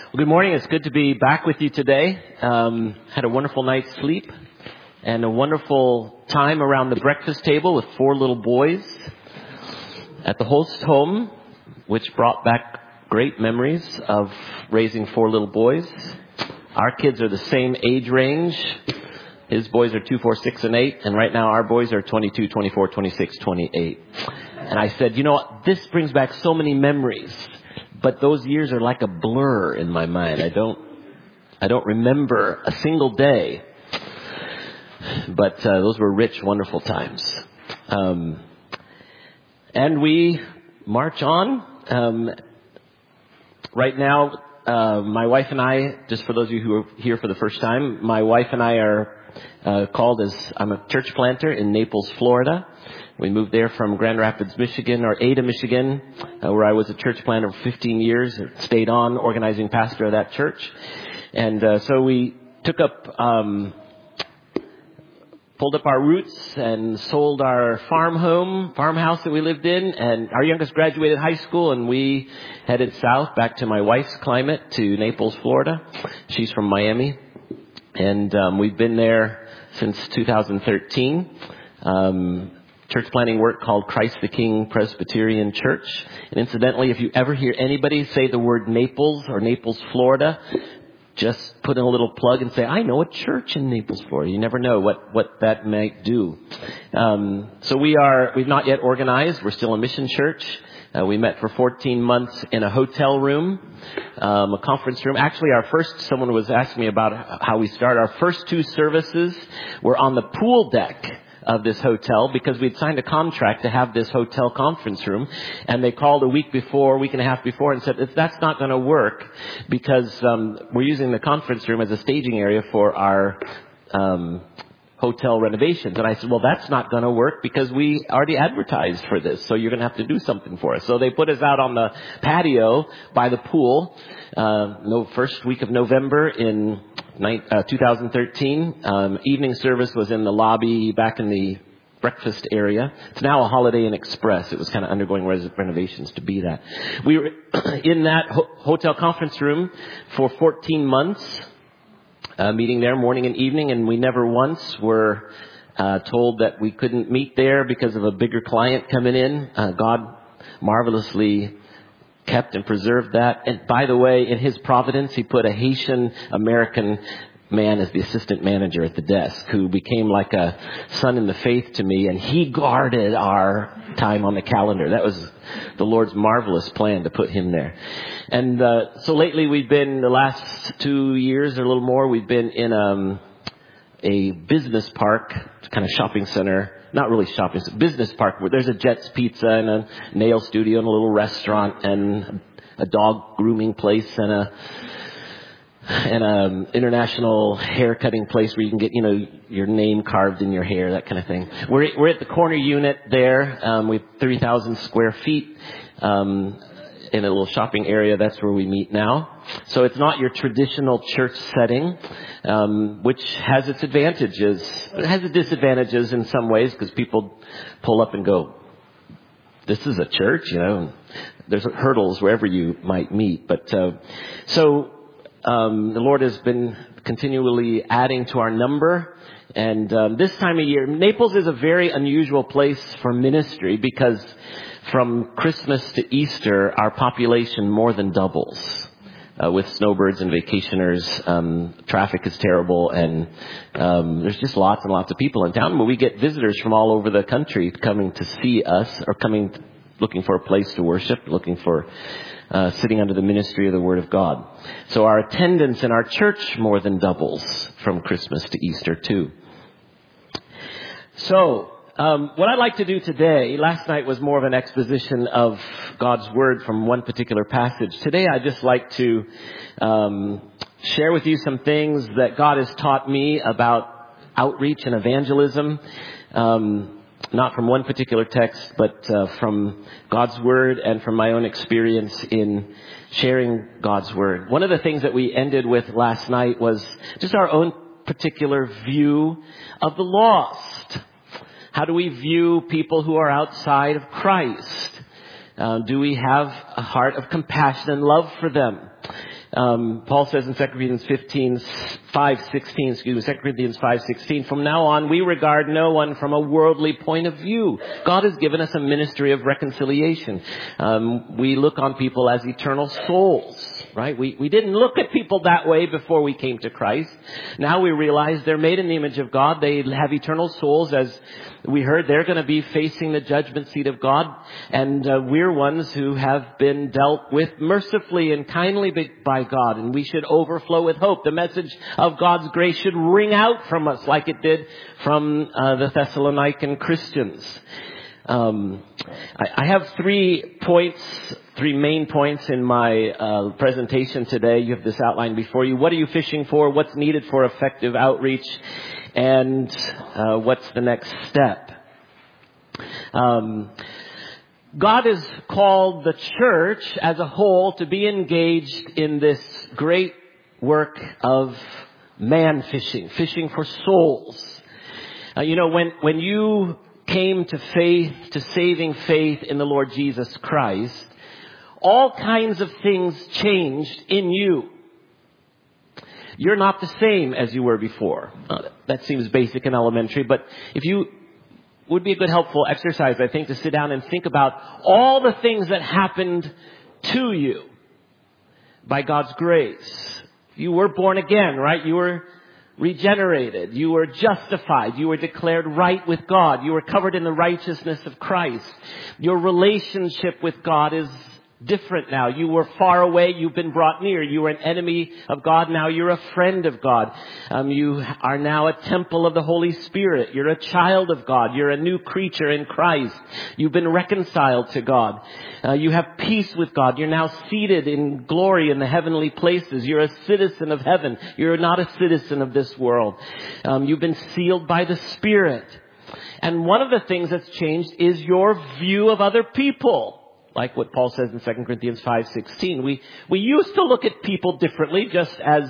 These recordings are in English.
Well, good morning. It's good to be back with you today. Had a wonderful night's sleep and a wonderful time around the breakfast table with 4 little boys at the host home, which brought back great memories of raising 4 little boys. Our kids are the same age range. His boys are 2, 4, 6, and 8. And right now our boys are 22, 24, 26, 28. And I said, this brings back so many memories. But those years are like a blur in my mind. I don't remember a single day. But those were rich, wonderful times. And we march on. Right now, my wife and I, just for those of you who are here for the first time, my wife and I are I'm a church planter in Naples, Florida. We moved there from Grand Rapids, Michigan, or Ada, Michigan, where I was a church planter for 15 years, stayed on, organizing pastor of that church. And so we took up, pulled up our roots and sold our farmhouse that we lived in. And our youngest graduated high school, and we headed south back to my wife's climate, to Naples, Florida. She's from Miami. And we've been there since 2013. Church planting work called Christ the King Presbyterian Church. And incidentally, if you ever hear anybody say the word Naples or Naples, Florida, just put in a little plug and say, I know a church in Naples, Florida. You never know what that might do. So we've not yet organized. We're still a mission church. We met for 14 months in a hotel room, a conference room. Actually, someone was asking me about how we started. Our first 2 services were on the pool deck of this hotel because we'd signed a contract to have this hotel conference room. And they called a week and a half before and said, that's not going to work because we're using the conference room as a staging area for our hotel renovations. And I said, well, that's not going to work because we already advertised for this. So you're going to have to do something for us. So they put us out on the patio by the pool, first week of November in 2013. Evening service was in the lobby back in the breakfast area. It's now a Holiday Inn Express. It was kind of undergoing renovations to be that. We were in that hotel conference room for 14 months. Meeting there morning and evening, and we never once were told that we couldn't meet there because of a bigger client coming in. God marvelously kept and preserved that. And by the way, in His providence, He put a Haitian American man as the assistant manager at the desk who became like a son in the faith to me, and he guarded our time on the calendar. That was the Lord's marvelous plan to put him there. And so lately we've been, the last 2 years or a little more, we've been in a business park, kind of shopping center. Not really shopping, it's a business park where there's a Jet's Pizza and a nail studio and a little restaurant and a dog grooming place and an international hair cutting place where you can get, your name carved in your hair, that kind of thing. We're at the corner unit there. We have 3,000 square feet in a little shopping area. That's where we meet now. So it's not your traditional church setting, which has its advantages. It has its disadvantages in some ways because people pull up and go, this is a church, There's hurdles wherever you might meet. But the Lord has been continually adding to our number. And this time of year, Naples is a very unusual place for ministry because from Christmas to Easter, our population more than doubles. With snowbirds and vacationers, traffic is terrible, and there's just lots and lots of people in town. But we get visitors from all over the country coming to see us, or looking for a place to worship, looking for sitting under the ministry of the Word of God. So our attendance in our church more than doubles from Christmas to Easter too. So what I'd like to do today, last night was more of an exposition of God's Word from one particular passage. Today I'd just like to share with you some things that God has taught me about outreach and evangelism. Not from one particular text, but from God's Word and from my own experience in sharing God's Word. One of the things that we ended with last night was just our own particular view of the lost. How do we view people who are outside of Christ? Do we have a heart of compassion and love for them? Paul says in 2 Corinthians 5:16, 2 Corinthians 5:16, from now on we regard no one from a worldly point of view. God has given us a ministry of reconciliation. We look on people as eternal souls, right? We didn't look at people that way before we came to Christ. Now we realize they're made in the image of God. They have eternal souls. As we heard, they're going to be facing the judgment seat of God. And we're ones who have been dealt with mercifully and kindly by God. And we should overflow with hope. The message of God's grace should ring out from us like it did from the Thessalonican Christians. I have 3 main points in my presentation today. You have this outline before you. What are you fishing for? What's needed for effective outreach? And what's the next step? God has called the church as a whole to be engaged in this great work of man fishing, fishing for souls. When you came to faith, to saving faith in the Lord Jesus Christ, all kinds of things changed in you. You're not the same as you were before. That seems basic and elementary, but would be a good helpful exercise, I think, to sit down and think about all the things that happened to you by God's grace. You were born again, right? You were regenerated. You were justified. You were declared right with God. You were covered in the righteousness of Christ. Your relationship with God is different now. You were far away. You've been brought near. You were an enemy of God. Now you're a friend of God. You are now a temple of the Holy Spirit. You're a child of God. You're a new creature in Christ. You've been reconciled to God. You have peace with God. You're now seated in glory in the heavenly places. You're a citizen of heaven. You're not a citizen of this world. You've been sealed by the Spirit. And one of the things that's changed is your view of other people. Like what Paul says in 2 Corinthians 5:16. We used to look at people differently, just as,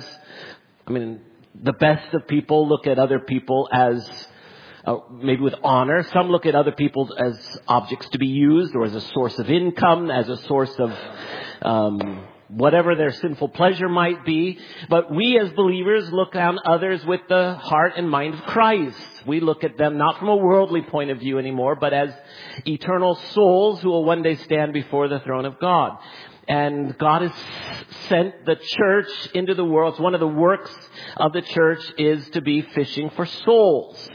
the best of people look at other people as, maybe with honor. Some look at other people as objects to be used, or as a source of income, as a source of, whatever their sinful pleasure might be. But we as believers look on others with the heart and mind of Christ. We look at them not from a worldly point of view anymore, but as eternal souls who will one day stand before the throne of God. And God has sent the church into the world. It's one of the works of the church is to be fishing for souls.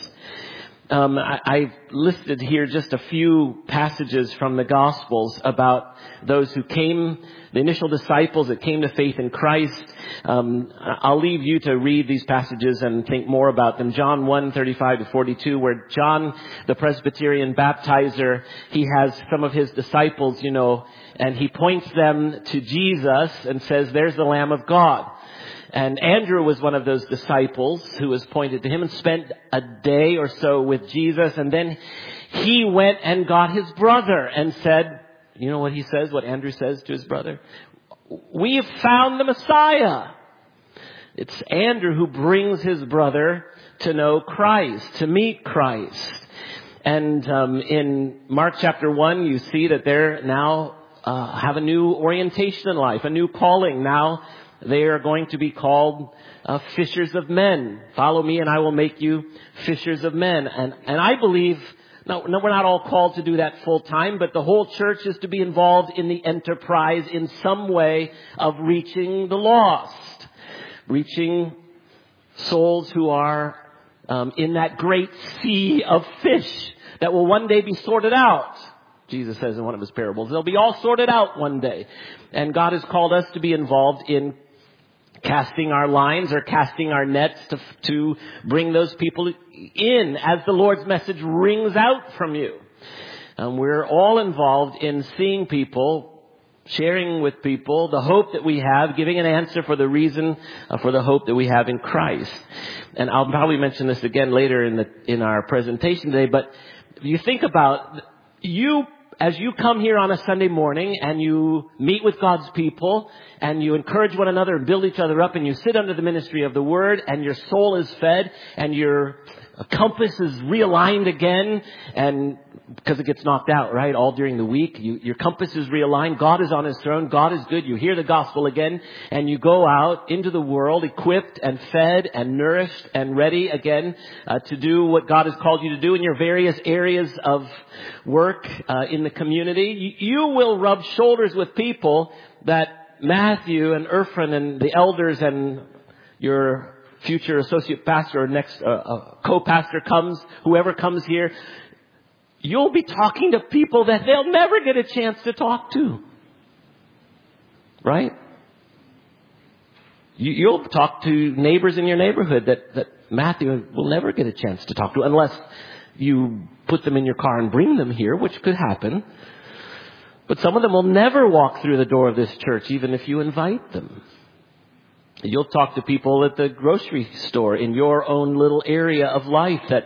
I've listed here just a few passages from the Gospels about those who came, the initial disciples that came to faith in Christ. I'll leave you to read these passages and think more about them. John 1:35-42, where John, the Presbyterian baptizer, he has some of his disciples, and he points them to Jesus and says, "There's the Lamb of God." And Andrew was one of those disciples who was pointed to him and spent a day or so with Jesus. And then he went and got his brother and said, you know what he says, what Andrew says to his brother? "We have found the Messiah." It's Andrew who brings his brother to know Christ, to meet Christ. And in Mark chapter 1, you see that they're now have a new orientation in life, a new calling. Now they are going to be called fishers of men. "Follow me and I will make you fishers of men." And I believe, no, we're not all called to do that full time, but the whole church is to be involved in the enterprise in some way of reaching the lost. Reaching souls who are in that great sea of fish that will one day be sorted out. Jesus says in one of his parables, they'll be all sorted out one day. And God has called us to be involved in casting our lines or casting our nets to bring those people in as the Lord's message rings out from you. We're all involved in seeing people, sharing with people the hope that we have, giving an answer for the reason for the hope that we have in Christ. And I'll probably mention this again later in our presentation today, but if you think about as you come here on a Sunday morning and you meet with God's people and you encourage one another and build each other up and you sit under the ministry of the Word and your soul is fed and you're compass is realigned again, and because it gets knocked out, right, all during the week, your compass is realigned. God is on His throne. God is good. You hear the gospel again, and you go out into the world equipped and fed and nourished and ready again to do what God has called you to do in your various areas of work in the community. You will rub shoulders with people that Matthew and Irfan and the elders and your future associate pastor or next co-pastor comes, whoever comes here, you'll be talking to people that they'll never get a chance to talk to. Right? You'll talk to neighbors in your neighborhood that Matthew will never get a chance to talk to unless you put them in your car and bring them here, which could happen. But some of them will never walk through the door of this church, even if you invite them. You'll talk to people at the grocery store in your own little area of life that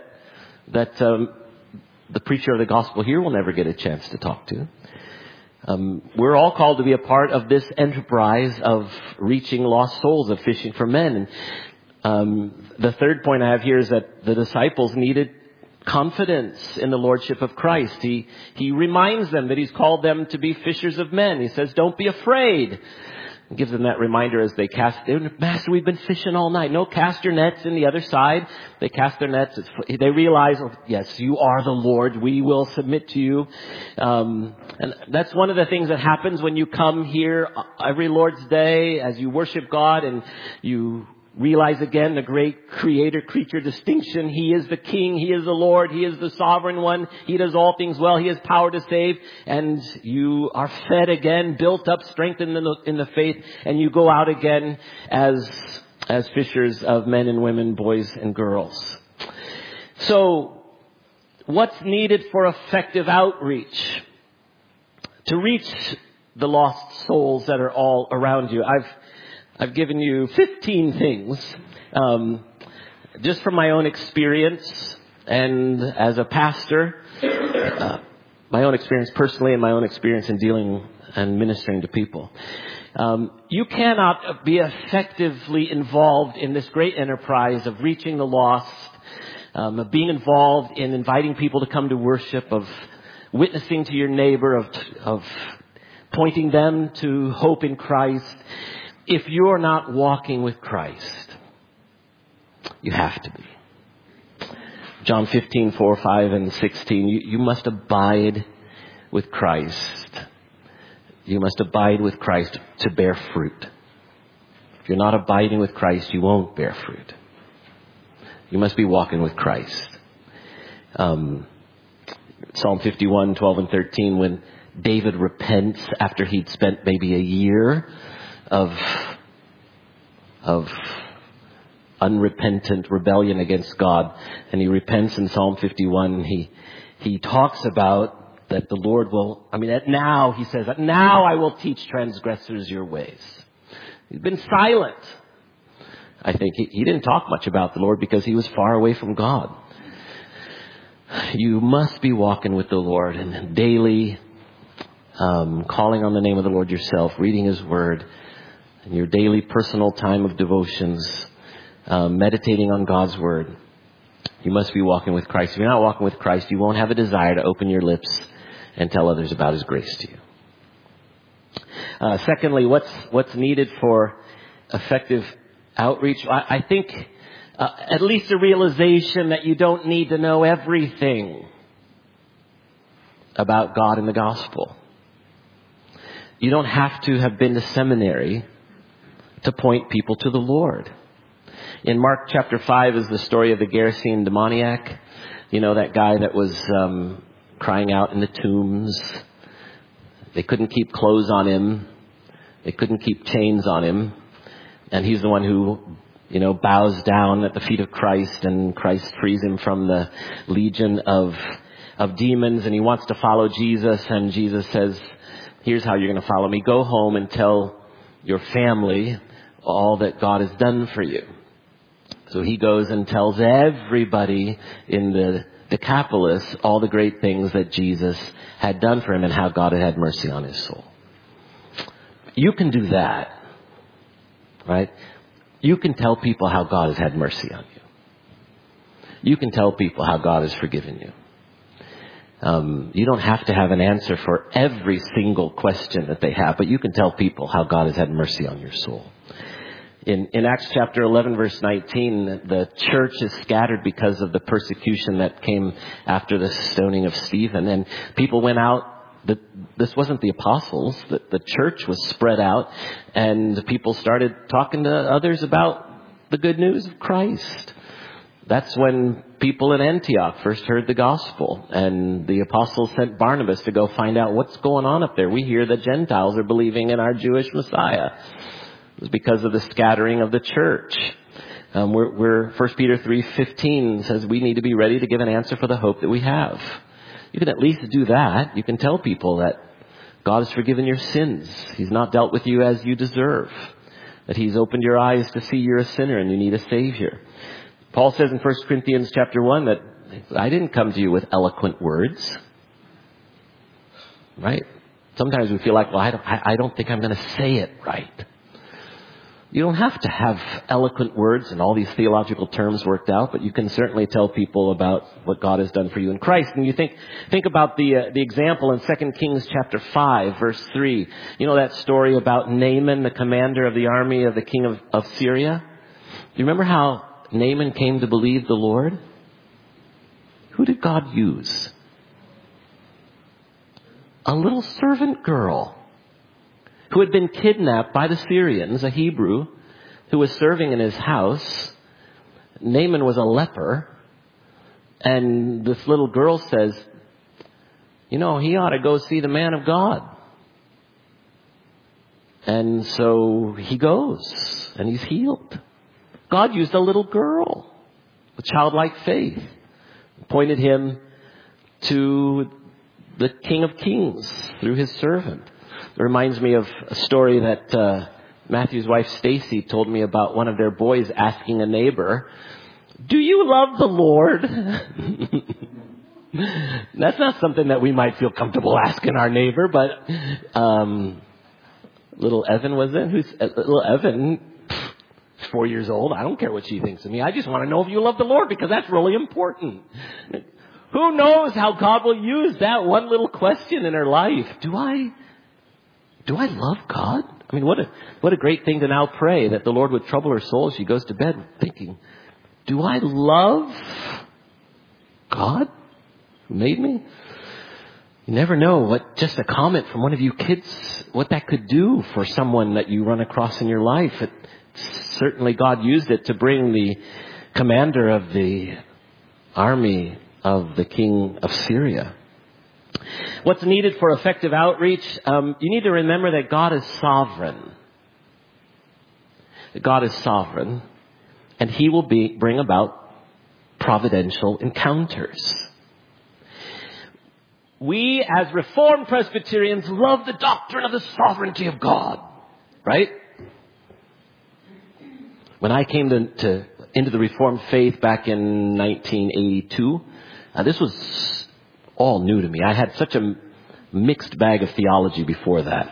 the preacher of the gospel here will never get a chance to talk to. We're all called to be a part of this enterprise of reaching lost souls, of fishing for men. And the third point I have here is that the disciples needed confidence in the lordship of Christ. He reminds them that He's called them to be fishers of men. He says, don't be afraid. He gives them that reminder as they cast. Master, we've been fishing all night. No, cast your nets in the other side. They cast their nets. They realize, oh, yes, you are the Lord. We will submit to you. And that's one of the things that happens when you come here every Lord's Day as you worship God and you realize again the great creator-creature distinction. He is the King. He is the Lord. He is the sovereign one. He does all things well. He has power to save. And you are fed again, built up, strengthened in the faith. And you go out again as fishers of men and women, boys and girls. So what's needed for effective outreach? To reach the lost souls that are all around you. I've given you 15 things, just from my own experience and as a pastor, my own experience personally and my own experience in dealing and ministering to people. You cannot be effectively involved in this great enterprise of reaching the lost, of being involved in inviting people to come to worship, of witnessing to your neighbor, of pointing them to hope in Christ. If you're not walking with Christ, you have to be. John 15, 4, 5, and 16. You must abide with Christ. You must abide with Christ to bear fruit. If you're not abiding with Christ, you won't bear fruit. You must be walking with Christ. Psalm 51, 12, and 13, when David repents after he'd spent maybe a year of unrepentant rebellion against God. And he repents in Psalm 51. He talks about that the Lord will, now he says, now I will teach transgressors your ways. He's been silent. I think he didn't talk much about the Lord because he was far away from God. You must be walking with the Lord and daily calling on the name of the Lord yourself, reading His Word, in your daily personal time of devotions, meditating on God's Word. You must be walking with Christ. If you're not walking with Christ, you won't have a desire to open your lips and tell others about His grace to you. Secondly, what's needed for effective outreach? I think at least a realization that you don't need to know everything about God and the gospel. You don't have to have been to seminary to point people to the Lord. In Mark chapter 5 is the story of the Gerasene demoniac. You know, that guy that was crying out in the tombs. They couldn't keep clothes on him. They couldn't keep chains on him. And he's the one who, bows down at the feet of Christ, and Christ frees him from the legion of demons, and he wants to follow Jesus. And Jesus says, here's how you're going to follow me. Go home and tell your family all that God has done for you. So he goes and tells everybody in the Decapolis all the great things that Jesus had done for him and how God had mercy on his soul. You can do that, right? You can tell people how God has had mercy on you. You can tell people how God has forgiven you. You don't have to have an answer for every single question that they have, but you can tell people how God has had mercy on your soul. In Acts chapter 11, verse 19, the church is scattered because of the persecution that came after the stoning of Stephen. And people went out. This wasn't the apostles. The church was spread out, and people started talking to others about the good news of Christ. That's when people in Antioch first heard the gospel, and the apostles sent Barnabas to go find out what's going on up there. We hear the Gentiles are believing in our Jewish Messiah. It was because of the scattering of the church. 1 Peter 3:15 says we need to be ready to give an answer for the hope that we have. You can at least do that. You can tell people that God has forgiven your sins. He's not dealt with you as you deserve. That He's opened your eyes to see you're a sinner and you need a Savior. Paul says in 1 Corinthians chapter 1 that I didn't come to you with eloquent words. Right? Sometimes we feel like, well, I don't think I'm going to say it right. You don't have to have eloquent words and all these theological terms worked out, but you can certainly tell people about what God has done for you in Christ. And you think about the example in 2 Kings chapter 5, verse 3. You know that story about Naaman, the commander of the army of the king of Syria? Do you remember how Naaman came to believe the Lord? Who did God use? A little servant girl who had been kidnapped by the Syrians, a Hebrew, who was serving in his house. Naaman was a leper. And this little girl says, he ought to go see the man of God. And so he goes, and he's healed. God used a little girl with childlike faith, pointed him to the King of Kings through his servant. It reminds me of a story that Matthew's wife Stacy told me about one of their boys asking a neighbor, "Do you love the Lord?" That's not something that we might feel comfortable asking our neighbor, but little Evan was it? Little Evan, 4 years old. I don't care what she thinks of me. I just want to know if you love the Lord because that's really important. Who knows how God will use that one little question in her life? Do I love God? I mean, what a great thing to now pray that the Lord would trouble her soul as she goes to bed thinking, do I love God who made me? You never know what just a comment from one of you kids, what that could do for someone that you run across in your life. Certainly God used it to bring the commander of the army of the king of Syria. What's needed for effective outreach? You need to remember that God is sovereign. God is sovereign, and He will bring about providential encounters. We, as Reformed Presbyterians, love the doctrine of the sovereignty of God, right? When I came into the Reformed faith back in 1982, this was all new to me. I had such a mixed bag of theology before that.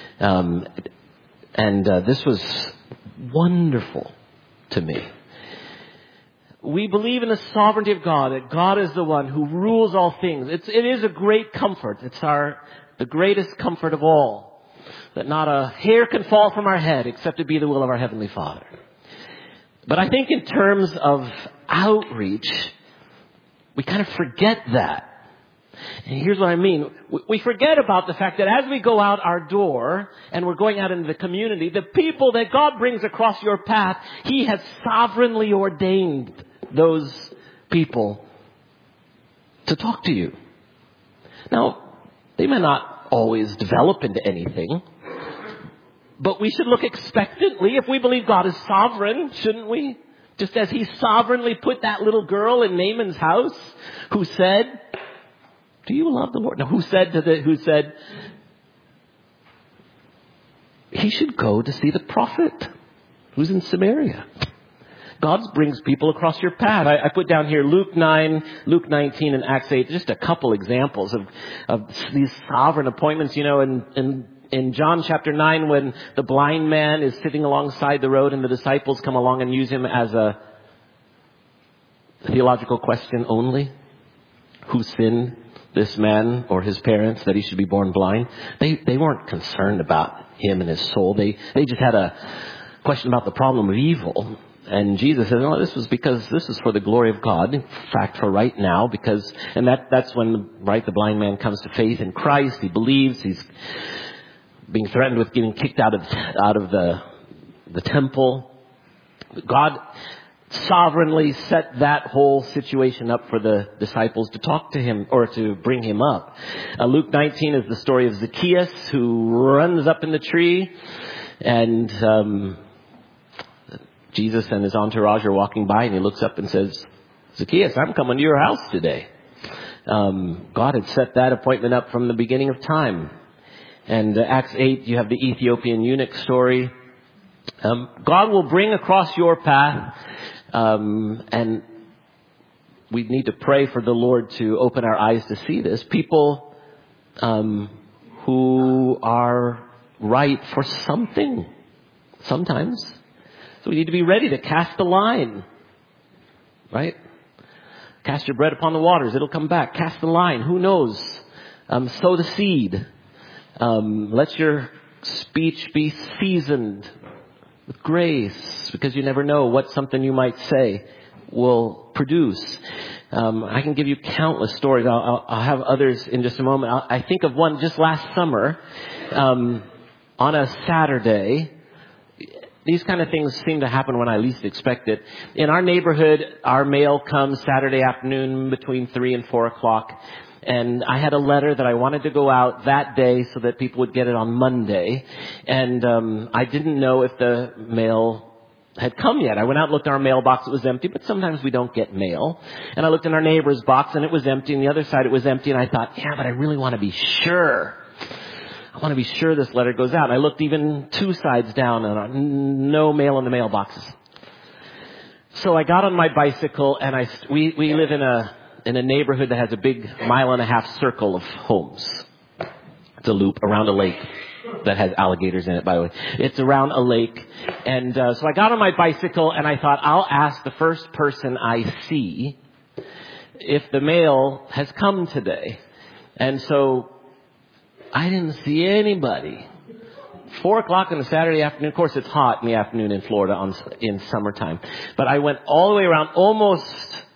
This was wonderful to me. We believe in the sovereignty of God, that God is the one who rules all things. It is a great comfort. It's the greatest comfort of all, that not a hair can fall from our head except to be the will of our Heavenly Father. But I think in terms of outreach, we kind of forget that. And here's what I mean. We forget about the fact that as we go out our door and we're going out into the community, the people that God brings across your path, He has sovereignly ordained those people to talk to you. Now, they may not always develop into anything, but we should look expectantly. If we believe God is sovereign, shouldn't we? Just as He sovereignly put that little girl in Naaman's house who said, "Do you love the Lord?" Now, who said he should go to see the prophet who's in Samaria? God brings people across your path. I put down here Luke 9, Luke 19, and Acts 8, just a couple examples of these sovereign appointments. In John chapter 9, when the blind man is sitting alongside the road and the disciples come along and use him as a theological question only? Who sinned, this man or his parents, that he should be born blind? They weren't concerned about him and his soul. They just had a question about the problem of evil. And Jesus said, no, this is for the glory of God. In fact, for right now, that's when, right, the blind man comes to faith in Christ. He believes. He's being threatened with getting kicked out of the temple. God sovereignly set that whole situation up for the disciples to talk to him or to bring him up. Luke 19 is the story of Zacchaeus, who runs up in the tree, and Jesus and his entourage are walking by, and he looks up and says, Zacchaeus, I'm coming to your house today. God had set that appointment up from the beginning of time. And Acts 8, you have the Ethiopian eunuch story. God will bring across your path, and we need to pray for the Lord to open our eyes to see this. People who are right for something sometimes. So we need to be ready to cast the line, right? Cast your bread upon the waters. It'll come back. Cast the line. Who knows? Sow the seed. Let your speech be seasoned with grace, because you never know what something you might say will produce. I can give you countless stories. I'll have others in just a moment. I think of one just last summer, on a Saturday. These kind of things seem to happen when I least expect it. In our neighborhood, our mail comes Saturday afternoon between 3 and 4 o'clock. And I had a letter that I wanted to go out that day so that people would get it on Monday. And I didn't know if the mail had come yet. I went out and looked in our mailbox. It was empty, but sometimes we don't get mail. And I looked in our neighbor's box, and it was empty. And the other side, it was empty. And I thought, yeah, but I really want to be sure. I want to be sure this letter goes out. And I looked even 2 sides down, and no mail in the mailboxes. So I got on my bicycle, and we live in a neighborhood that has a big 1.5-mile circle of homes. It's a loop around a lake that has alligators in it, by the way. It's around a lake. And so I got on my bicycle, and I thought, I'll ask the first person I see if the mail has come today. And so I didn't see anybody. 4 o'clock on a Saturday afternoon. Of course, it's hot in the afternoon in Florida in summertime. But I went all the way around, almost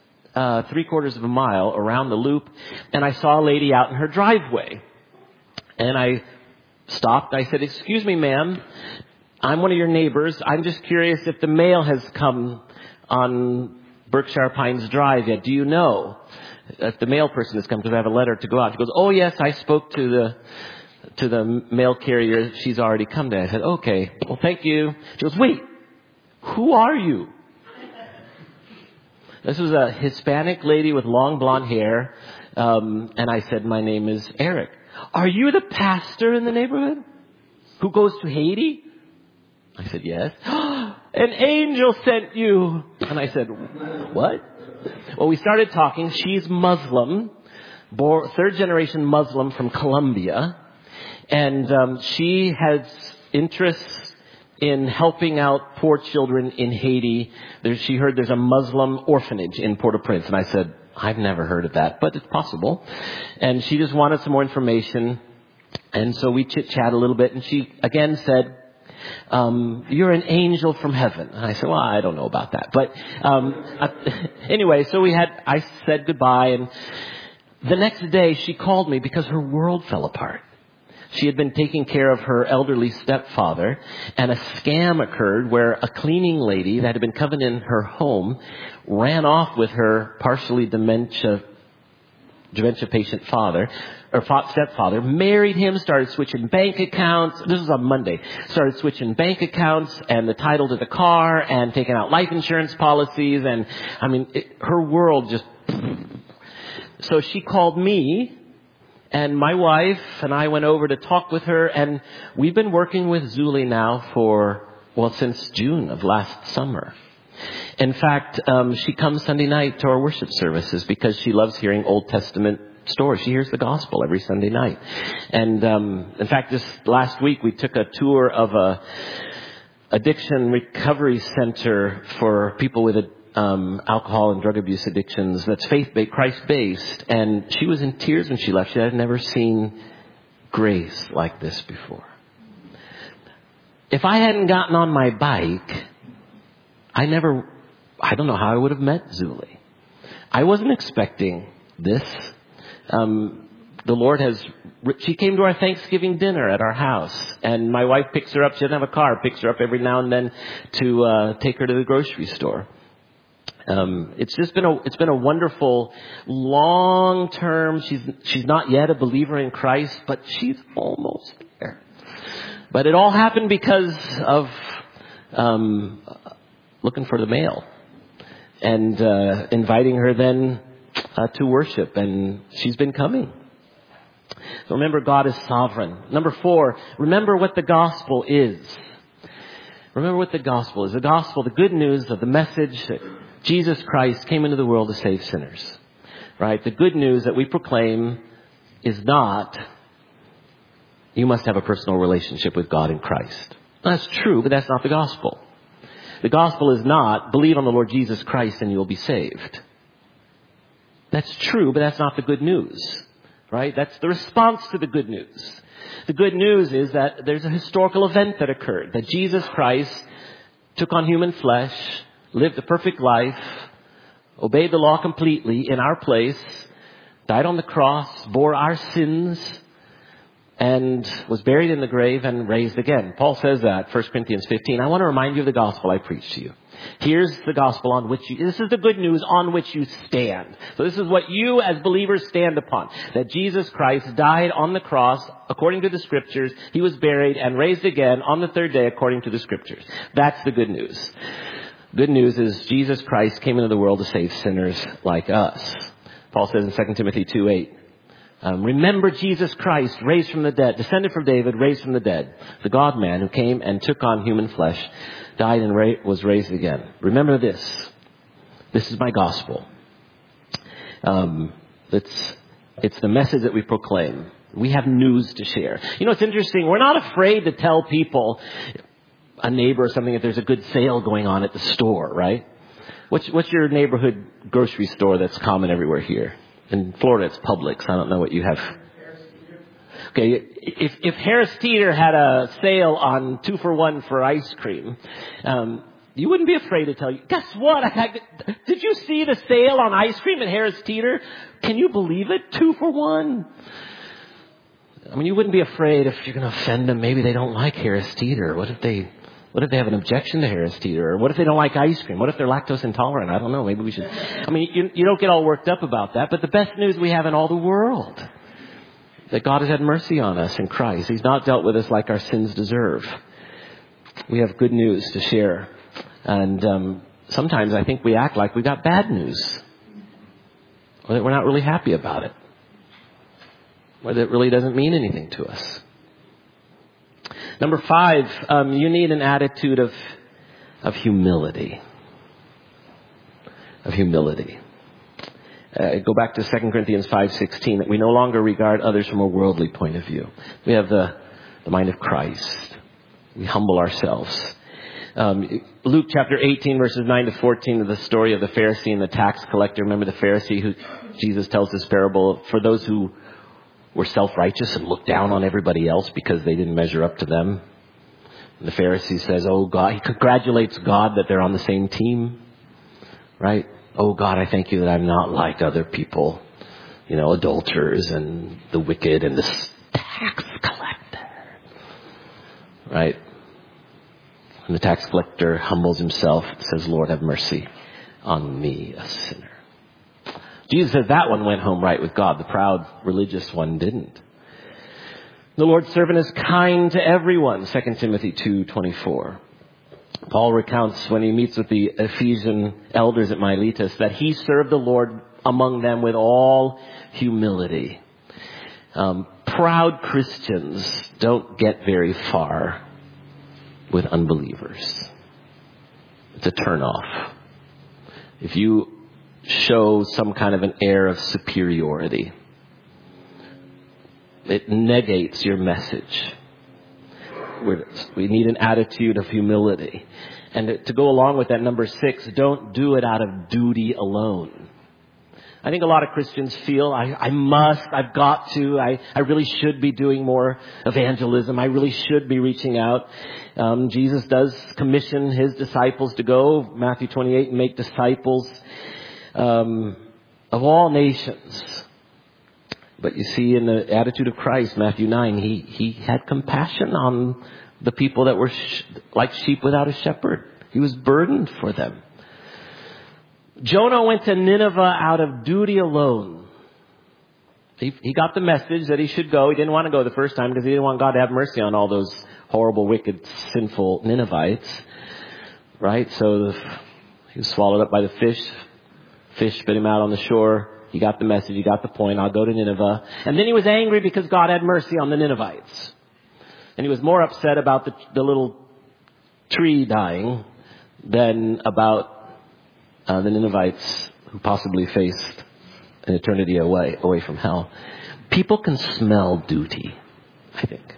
3/4 of a mile around the loop, and I saw a lady out in her driveway. And I stopped. I said, "Excuse me, ma'am. I'm one of your neighbors. I'm just curious if the mail has come on Berkshire Pines Drive yet. Do you know if the mail person has come? Because I have a letter to go out." She goes, "Oh, yes, I spoke to the mail carrier. She's already come there." I said, "Okay, well, thank you." She goes, "Wait, who are you?" This was a Hispanic lady with long blonde hair. And I said, "My name is Eric." "Are you the pastor in the neighborhood who goes to Haiti?" I said, "Yes." "An angel sent you." And I said, "What?" Well, we started talking. She's Muslim, 3rd-generation Muslim from Colombia. And she has interests in helping out poor children in Haiti. She heard there's a Muslim orphanage in Port-au-Prince. And I said, "I've never heard of that, but it's possible." And she just wanted some more information. And so we chit-chat a little bit. And she again said, "You're an angel from heaven." And I said, "Well, I don't know about that." But anyway, so I said goodbye. And the next day she called me because her world fell apart. She had been taking care of her elderly stepfather, and a scam occurred where a cleaning lady that had been coming in her home ran off with her partially dementia patient father, or stepfather, married him, started switching bank accounts. This was on Monday. Started switching bank accounts and the title to the car and taking out life insurance policies. And her world just... So she called me. And my wife and I went over to talk with her, and we've been working with Zuli now since June of last summer. In fact, she comes Sunday night to our worship services because she loves hearing Old Testament stories. She hears the gospel every Sunday night. And in fact, just last week we took a tour of a addiction recovery center for people with alcohol and drug abuse addictions that's faith-based, Christ-based. And she was in tears when she left. She had never seen grace like this before. If I hadn't gotten on my bike, I don't know how I would have met Zuli. I wasn't expecting this. She came to our Thanksgiving dinner at our house, and my wife picks her up. She doesn't have a car, picks her up every now and then to take her to the grocery store. It's been a wonderful long term. She's not yet a believer in Christ, but she's almost there. But it all happened because of looking for the mail and inviting her then to worship, and she's been coming. So remember, God is sovereign. Number 4, remember what the gospel is. Remember what the gospel is. The gospel, the good news of the message that Jesus Christ came into the world to save sinners. Right? The good news that we proclaim is not, you must have a personal relationship with God in Christ. That's true, but that's not the gospel. The gospel is not, believe on the Lord Jesus Christ and you'll be saved. That's true, but that's not the good news. Right? That's the response to the good news. The good news is that there's a historical event that occurred. That Jesus Christ took on human flesh, lived a perfect life, obeyed the law completely in our place, died on the cross, bore our sins, and was buried in the grave and raised again. Paul says that, 1 Corinthians 15. I want to remind you of the gospel I preached to you. Here's the gospel on which this is the good news on which you stand. So this is what you as believers stand upon. That Jesus Christ died on the cross according to the scriptures. He was buried and raised again on the third day according to the scriptures. That's the good news. Good news is Jesus Christ came into the world to save sinners like us. Paul says in 2 Timothy 2:8, remember Jesus Christ, raised from the dead, descended from David, raised from the dead. The God-man who came and took on human flesh, died and was raised again. Remember this. This is my gospel. It's the message that we proclaim. We have news to share. You know, it's interesting. We're not afraid to tell people, a neighbor or something, if there's a good sale going on at the store, right? What's your neighborhood grocery store that's common everywhere here? In Florida, it's Publix. I don't know what you have. Okay, if Harris Teeter had a sale on 2-for-1 for ice cream, you wouldn't be afraid to tell you, guess what? Did you see the sale on ice cream at Harris Teeter? Can you believe it? 2-for-1. I mean, you wouldn't be afraid if you're going to offend them. Maybe they don't like Harris Teeter. What if they have an objection to Harris Teeter? Or what if they don't like ice cream? What if they're lactose intolerant? I don't know. Maybe we should. I mean, you don't get all worked up about that. But the best news we have in all the world, that God has had mercy on us in Christ. He's not dealt with us like our sins deserve. We have good news to share. And sometimes I think we act like we got bad news. Or that we're not really happy about it. Or that it really doesn't mean anything to us. Number 5, you need an attitude of humility. Of humility. Go back to 2 Corinthians 5:16, that we no longer regard others from a worldly point of view. We have the mind of Christ. We humble ourselves. Luke chapter 18, verses 9 to 14, of the story of the Pharisee and the tax collector. Remember the Pharisee who Jesus tells this parable for those who were self-righteous and looked down on everybody else because they didn't measure up to them. And the Pharisee says, oh God, he congratulates God that they're on the same team. Right? Oh God, I thank you that I'm not like other people. You know, adulterers and the wicked and the tax collector. Right? And the tax collector humbles himself and says, Lord, have mercy on me, a sinner. Jesus says that one went home right with God. The proud religious one didn't. The Lord's servant is kind to everyone, 2 Timothy 2:24. Paul recounts when he meets with the Ephesian elders at Miletus that he served the Lord among them with all humility. Proud Christians don't get very far with unbelievers. It's a turnoff. If you show some kind of an air of superiority, it negates your message. We need an attitude of humility. And to go along with that, number 6, don't do it out of duty alone. I think a lot of Christians feel, I must, I've got to, I really should be doing more evangelism. I really should be reaching out. Jesus does commission his disciples to go, Matthew 28, and make disciples of all nations. But you see in the attitude of Christ, Matthew 9, he had compassion on the people that were like sheep without a shepherd. He was burdened for them. Jonah went to Nineveh out of duty alone. He got the message that he should go. He didn't want to go the first time because he didn't want God to have mercy on all those horrible, wicked, sinful Ninevites. Right? So he was swallowed up by the fish. Fish spit him out on the shore. He got the message. He got the point. I'll go to Nineveh. And then he was angry because God had mercy on the Ninevites. And he was more upset about the little tree dying than about the Ninevites who possibly faced an eternity away from hell. People can smell duty, I think.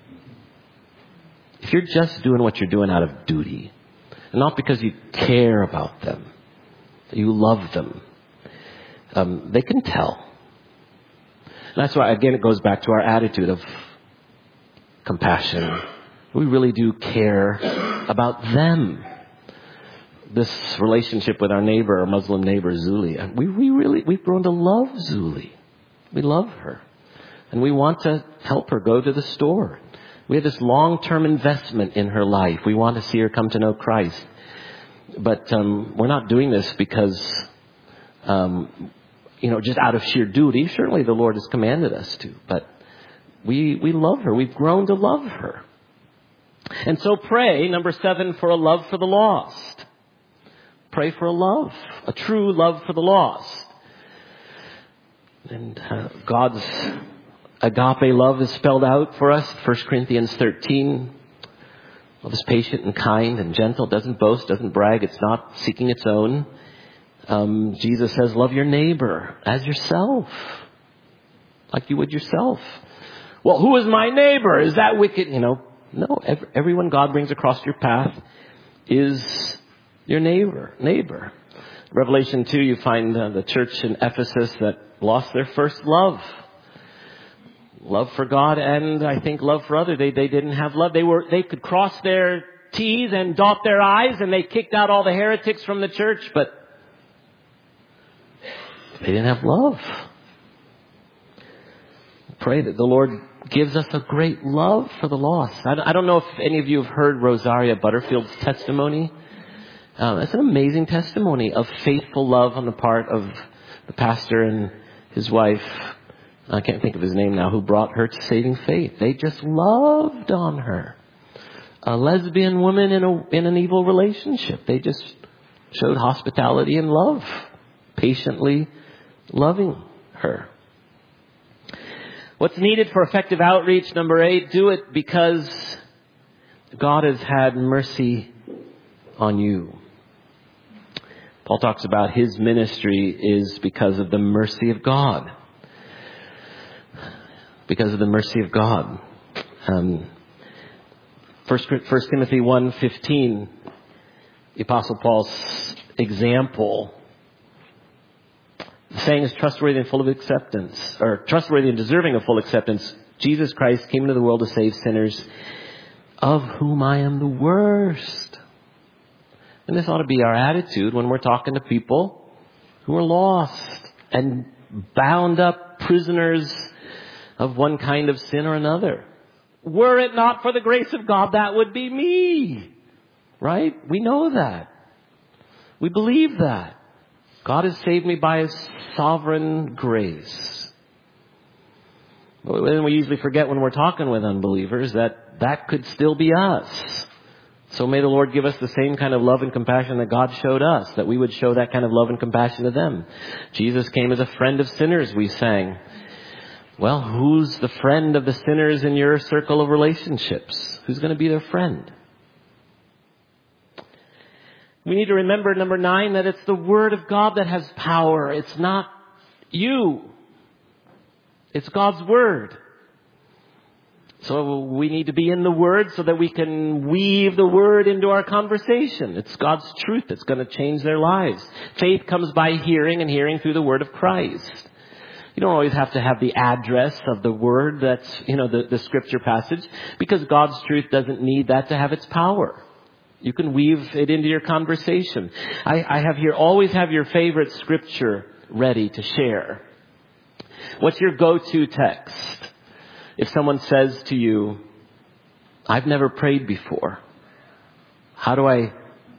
If you're just doing what you're doing out of duty, and not because you care about them, that you love them, they can tell. And that's why, again, it goes back to our attitude of compassion. We really do care about them. This relationship with our neighbor, our Muslim neighbor, Zuli. We've grown to love Zuli. We love her. And we want to help her go to the store. We have this long-term investment in her life. We want to see her come to know Christ. But we're not doing this because, just out of sheer duty. Certainly the Lord has commanded us to. But we love her. We've grown to love her. And so pray, number 7, for a love for the lost. Pray for a true love for the lost. And God's agape love is spelled out for us. 1 Corinthians 13. Love is patient and kind and gentle, doesn't boast, doesn't brag. It's not seeking its own. Jesus says, love your neighbor as yourself. Like you would yourself. Well, who is my neighbor? Is that wicked? No, everyone God brings across your path is your neighbor. Revelation 2, you find the church in Ephesus that lost their first love. Love for God and I think love for others. They didn't have love. They could cross their T's and dot their I's, and they kicked out all the heretics from the church, but they didn't have love. Pray that the Lord gives us a great love for the lost. I don't know if any of you have heard Rosaria Butterfield's testimony. That's an amazing testimony of faithful love on the part of the pastor and his wife. I can't think of his name now, who brought her to saving faith. They just loved on her. A lesbian woman in an evil relationship. They just showed hospitality and love, patiently loving her. What's needed for effective outreach? Number 8, do it because God has had mercy on you. Paul talks about his ministry is because of the mercy of God. Because of the mercy of God. 1 Timothy 1:15, the Apostle Paul's example. The saying is trustworthy and full of acceptance, or trustworthy and deserving of full acceptance. Jesus Christ came into the world to save sinners, of whom I am the worst. And this ought to be our attitude when we're talking to people who are lost and bound up prisoners of one kind of sin or another. Were it not for the grace of God, that would be me. Right? We know that. We believe that. God has saved me by His sovereign grace. But then we usually forget when we're talking with unbelievers that could still be us. So may the Lord give us the same kind of love and compassion that God showed us, that we would show that kind of love and compassion to them. Jesus came as a friend of sinners, we sang. Well, who's the friend of the sinners in your circle of relationships? Who's going to be their friend? We need to remember, number 9, that it's the Word of God that has power. It's not you. It's God's Word. So we need to be in the Word so that we can weave the Word into our conversation. It's God's truth that's going to change their lives. Faith comes by hearing, and hearing through the Word of Christ. You don't always have to have the address of the Word that's, the Scripture passage, because God's truth doesn't need that to have its power. You can weave it into your conversation. I have here, always have your favorite Scripture ready to share. What's your go-to text? If someone says to you, I've never prayed before, how do I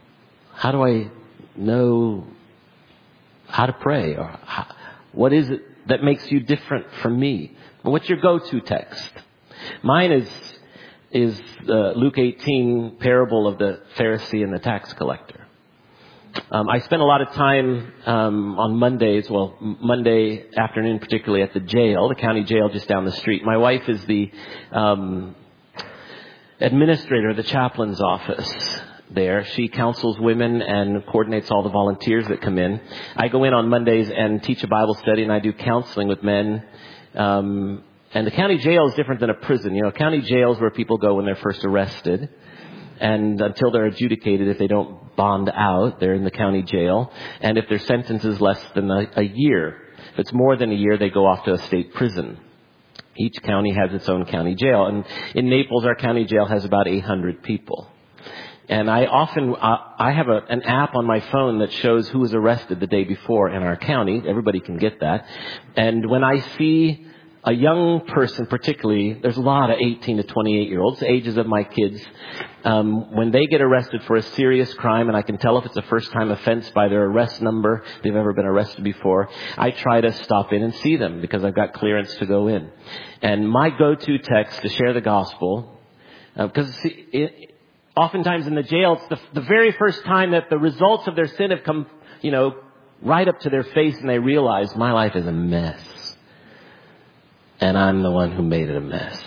know how to pray? Or what is it that makes you different from me? What's your go-to text? Mine is Luke 18 parable of the Pharisee and the tax collector. I spent a lot of time on Mondays, Monday afternoon particularly, at the jail, the county jail just down the street. My wife is the administrator of the chaplain's office there. She counsels women and coordinates all the volunteers that come in. I go in on Mondays and teach a Bible study, and I do counseling with men. And the county jail is different than a prison. County jail is where people go when they're first arrested. And until they're adjudicated, if they don't bond out, they're in the county jail. And if their sentence is less than a year, if it's more than a year, they go off to a state prison. Each county has its own county jail. And in Naples, our county jail has about 800 people. And I have an app on my phone that shows who was arrested the day before in our county. Everybody can get that. And when I see a young person particularly, there's a lot of 18 to 28-year-olds, the ages of my kids, when they get arrested for a serious crime, and I can tell if it's a first-time offense by their arrest number, if they've ever been arrested before, I try to stop in and see them because I've got clearance to go in. And my go-to text to share the gospel, because oftentimes in the jail, it's the very first time that the results of their sin have come, right up to their face, and they realize my life is a mess. And I'm the one who made it a mess.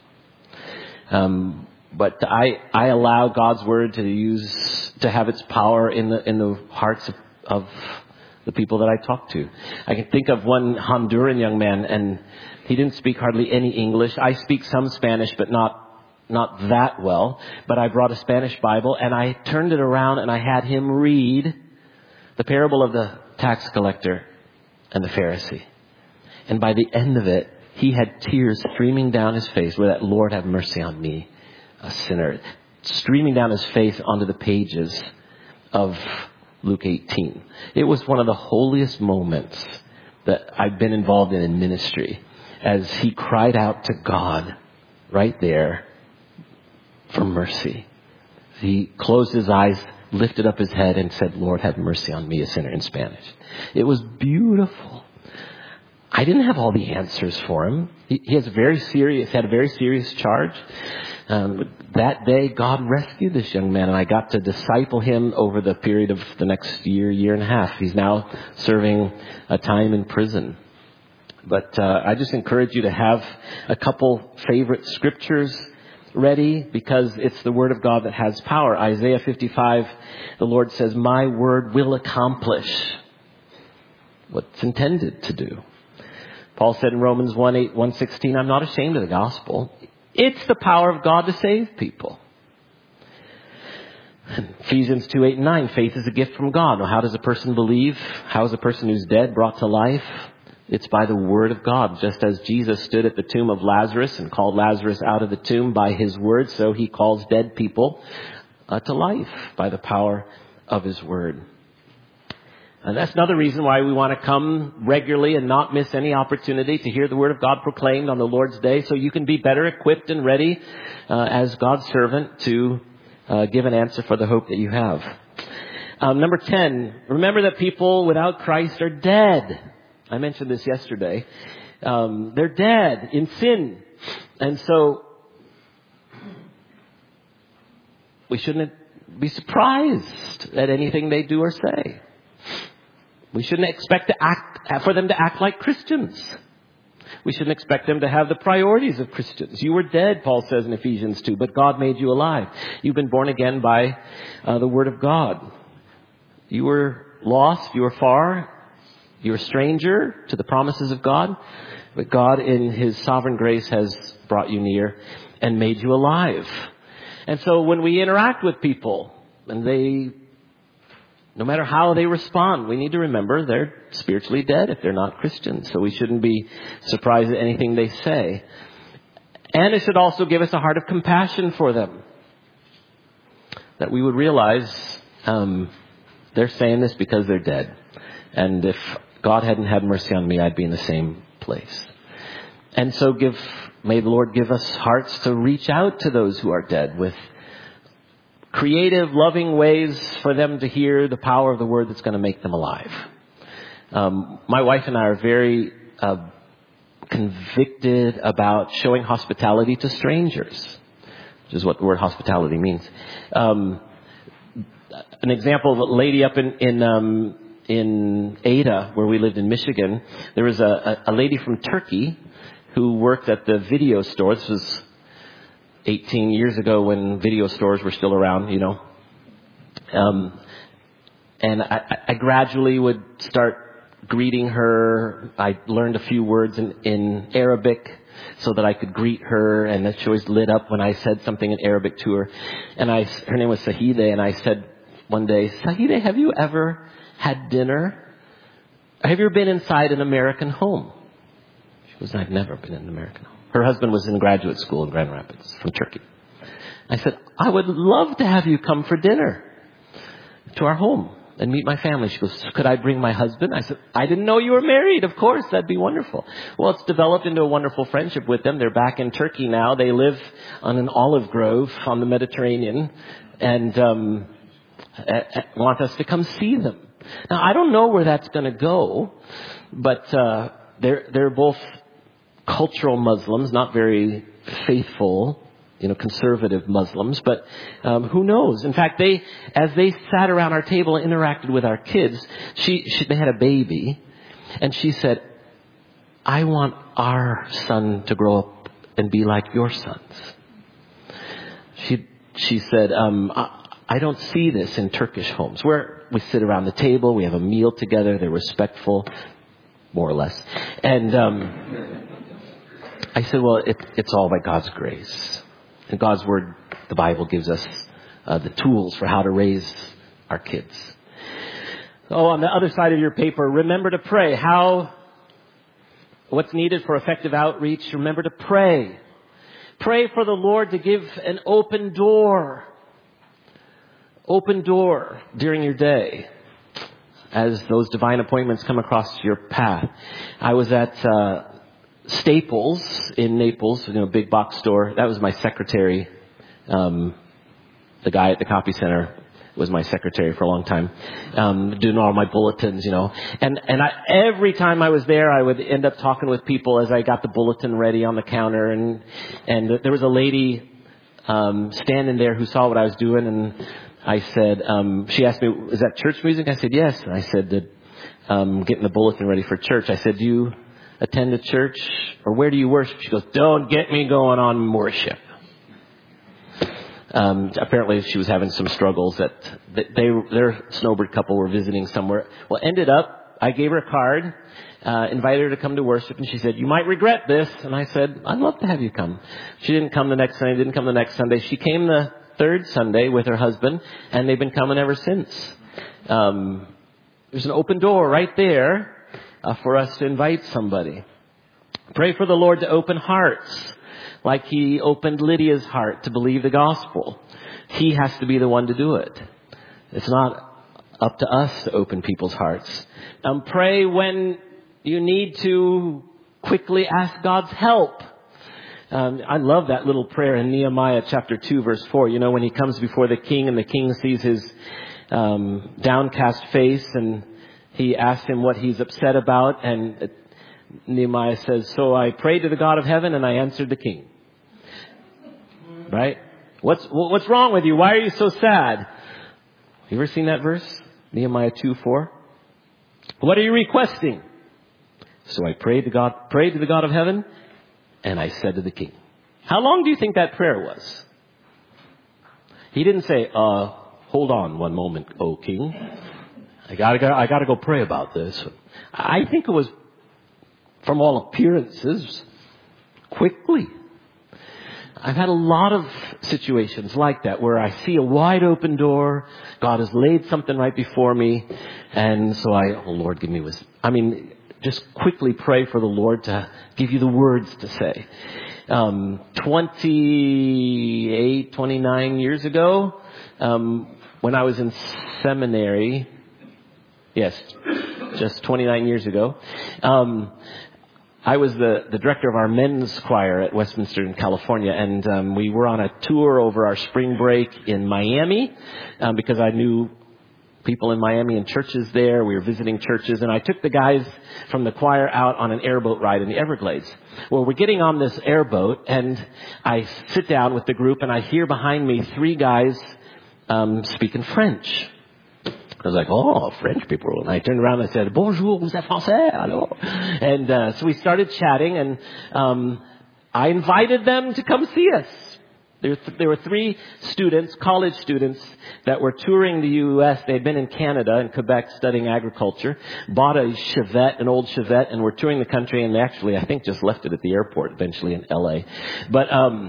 But I allow God's word to have its power in the hearts of the people that I talk to. I can think of one Honduran young man, and he didn't speak hardly any English. I speak some Spanish, but not that well. But I brought a Spanish Bible, and I turned it around, and I had him read the parable of the tax collector and the Pharisee. And by the end of it, he had tears streaming down his face with that, Lord, have mercy on me, a sinner, streaming down his face onto the pages of Luke 18. It was one of the holiest moments that I've been involved in ministry, as he cried out to God right there for mercy. He closed his eyes, lifted up his head, and said, Lord, have mercy on me, a sinner, in Spanish. It was beautiful. I didn't have all the answers for him. He had a very serious charge. That day, God rescued this young man, and I got to disciple him over the period of the next year and a half. He's now serving a time in prison. But I just encourage you to have a couple favorite scriptures ready, because it's the Word of God that has power. Isaiah 55, the Lord says, my word will accomplish what it's intended to do. Paul said in Romans 1:16, I'm not ashamed of the gospel. It's the power of God to save people. Ephesians 2:8-9, faith is a gift from God. Well, how does a person believe? How is a person who's dead brought to life? It's by the word of God. Just as Jesus stood at the tomb of Lazarus and called Lazarus out of the tomb by his word, so he calls dead people to life by the power of his word. And that's another reason why we want to come regularly and not miss any opportunity to hear the Word of God proclaimed on the Lord's Day, so you can be better equipped and ready as God's servant to give an answer for the hope that you have. Number 10, remember that people without Christ are dead. I mentioned this yesterday. They're dead in sin. And so we shouldn't be surprised at anything they do or say. We shouldn't expect for them to act like Christians. We shouldn't expect them to have the priorities of Christians. You were dead, Paul says in Ephesians 2, but God made you alive. You've been born again by the Word of God. You were lost. You were far. You were a stranger to the promises of God. But God in His sovereign grace has brought you near and made you alive. And so when we interact with people and no matter how they respond, we need to remember they're spiritually dead if they're not Christians. So we shouldn't be surprised at anything they say. And it should also give us a heart of compassion for them. That we would realize they're saying this because they're dead. And if God hadn't had mercy on me, I'd be in the same place. And so may the Lord give us hearts to reach out to those who are dead with creative, loving ways for them to hear the power of the word that's going to make them alive. My wife and I are very convicted about showing hospitality to strangers, which is what the word hospitality means. An example of a lady up in Ada, where we lived in Michigan, there was a lady from Turkey who worked at the video store. This was 18 years ago when video stores were still around, and I gradually would start greeting her. I learned a few words in Arabic so that I could greet her, and that she always lit up when I said something in Arabic to her. And her name was Sahide, and I said one day, Sahide, have you ever had dinner? Have you ever been inside an American home? She goes, I've never been in an American home. Her husband was in graduate school in Grand Rapids from Turkey. I said, I would love to have you come for dinner to our home and meet my family. She goes, could I bring my husband? I said, I didn't know you were married. Of course, that'd be wonderful. Well, it's developed into a wonderful friendship with them. They're back in Turkey now. They live on an olive grove on the Mediterranean and want us to come see them. Now, I don't know where that's going to go, but they're both cultural Muslims, not very faithful, conservative Muslims, but who knows? In fact, as they sat around our table and interacted with our kids, they had a baby, and she said, I want our son to grow up and be like your sons. She said, I don't see this in Turkish homes where we sit around the table, we have a meal together, they're respectful, more or less. And I said, well, it's all by God's grace. And God's word, the Bible, gives us the tools for how to raise our kids. Oh, on the other side of your paper, remember to pray. What's needed for effective outreach? Remember to pray. Pray for the Lord to give an open door. Open door during your day as those divine appointments come across your path. I was at Staples in Naples, big box store. That was my secretary. The guy at the copy center was my secretary for a long time, doing all my bulletins, And every time I was there, I would end up talking with people as I got the bulletin ready on the counter. And there was a lady standing there who saw what I was doing, and I said, she asked me, is that church music? I said, yes. And I said, getting the bulletin ready for church. I said, do you attend a church, or where do you worship? She goes, don't get me going on worship. Apparently she was having some struggles that their snowbird couple were visiting somewhere. Well, ended up, I gave her a card, invited her to come to worship, and she said, you might regret this. And I said, I'd love to have you come. She didn't come the next Sunday, didn't come the next Sunday. She came the third Sunday with her husband, and they've been coming ever since. There's an open door right there for us to invite somebody. Pray for the Lord to open hearts, like He opened Lydia's heart to believe the gospel. He has to be the one to do it. It's not up to us to open people's hearts. Pray when you need to quickly ask God's help. I love that little prayer in Nehemiah chapter 2, verse 4. When he comes before the king and the king sees his downcast face, and he asks him what he's upset about, and Nehemiah says, so I prayed to the God of heaven and I answered the king. Right? What's wrong with you? Why are you so sad? You ever seen that verse? Nehemiah 2:4. What are you requesting? So I prayed to the God of heaven, and I said to the king. How long do you think that prayer was? He didn't say, hold on one moment, O king. I gotta go pray about this. I think it was from all appearances, quickly. I've had a lot of situations like that where I see a wide open door. God has laid something right before me. And so Lord, give me wisdom. Just quickly pray for the Lord to give you the words to say. 29 years ago, when I was in seminary, yes, just 29 years ago, I was the director of our men's choir at Westminster in California, and we were on a tour over our spring break in Miami because I knew people in Miami and churches there. We were visiting churches, and I took the guys from the choir out on an airboat ride in the Everglades. Well, we're getting on this airboat, and I sit down with the group, and I hear behind me 3 guys speaking French. I was like, oh, French people. And I turned around and I said, bonjour, vous êtes français? Alors? And so we started chatting, and I invited them to come see us. There were 3 students, college students, that were touring the U.S. They had been in Canada and Quebec studying agriculture, bought a Chevette, an old Chevette, and were touring the country, and they actually, I think, just left it at the airport eventually in L.A. But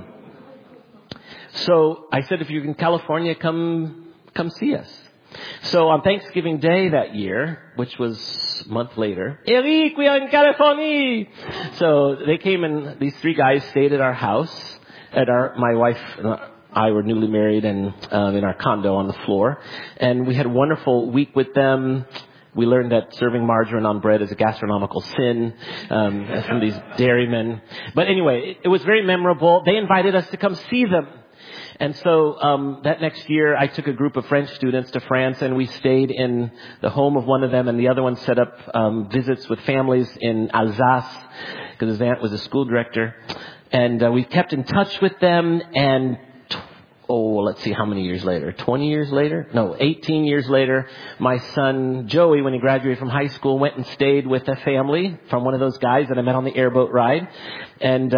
so I said, if you're in California, come see us. So on Thanksgiving Day that year, which was a month later, Eric, we are in California. So they came, and these 3 guys stayed at our house. My wife and I were newly married, and in our condo on the floor. And we had a wonderful week with them. We learned that serving margarine on bread is a gastronomical sin from these dairymen. But anyway, it was very memorable. They invited us to come see them. And so that next year, I took a group of French students to France, and we stayed in the home of one of them, and the other one set up visits with families in Alsace, because his aunt was a school director. And we kept in touch with them, and let's see how many years later. 20 years later? No, 18 years later, my son Joey, when he graduated from high school, went and stayed with a family from one of those guys that I met on the airboat ride. And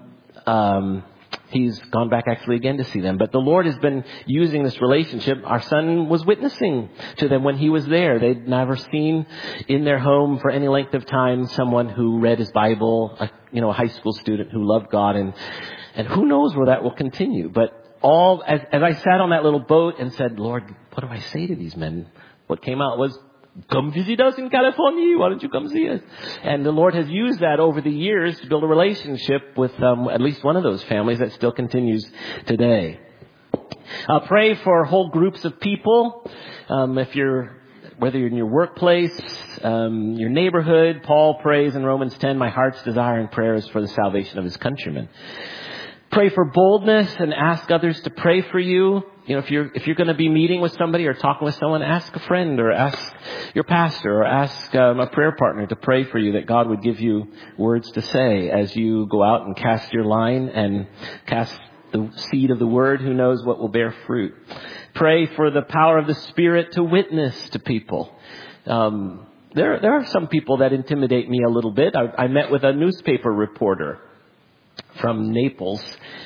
he's gone back actually again to see them. But the Lord has been using this relationship. Our son was witnessing to them when he was there. They'd never seen in their home for any length of time someone who read his Bible, a high school student who loved God. And who knows where that will continue. But as I sat on that little boat and said, Lord, what do I say to these men? What came out was, come visit us in California. Why don't you come see us? And the Lord has used that over the years to build a relationship with at least one of those families that still continues today. Pray for whole groups of people. Whether you're in your workplace, your neighborhood. Paul prays in Romans 10, my heart's desire and prayer is for the salvation of his countrymen. Pray for boldness and ask others to pray for you. If you're going to be meeting with somebody or talking with someone, ask a friend or ask your pastor or ask a prayer partner to pray for you, that God would give you words to say as you go out and cast your line and cast the seed of the word. Who knows what will bear fruit? Pray for the power of the Spirit to witness to people. There are some people that intimidate me a little bit. I met with a newspaper reporter from Naples.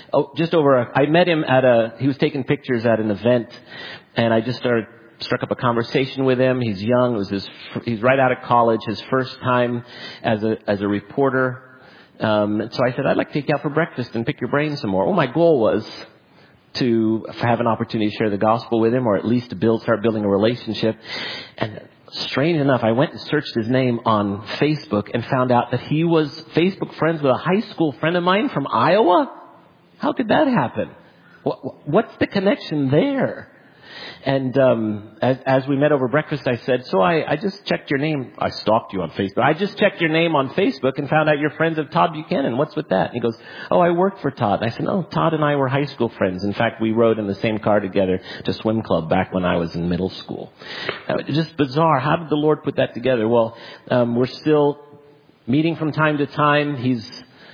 I met him he was taking pictures at an event, and I just struck up a conversation with him. He's young. He's right out of college, his first time as a reporter. And so I said, I'd like to take you out for breakfast and pick your brain some more. Well, my goal was to have an opportunity to share the gospel with him, or at least to start building a relationship. And strange enough, I went and searched his name on Facebook and found out that he was Facebook friends with a high school friend of mine from Iowa. How could that happen? What's the connection there? And as we met over breakfast, I said, so I just checked your name. I stalked you on Facebook. I just checked your name on Facebook and found out you're friends of Todd Buchanan. What's with that? And he goes, I worked for Todd. And I said, no, Todd and I were high school friends. In fact, we rode in the same car together to swim club back when I was in middle school. Just bizarre. How did the Lord put that together? Well, we're still meeting from time to time. He's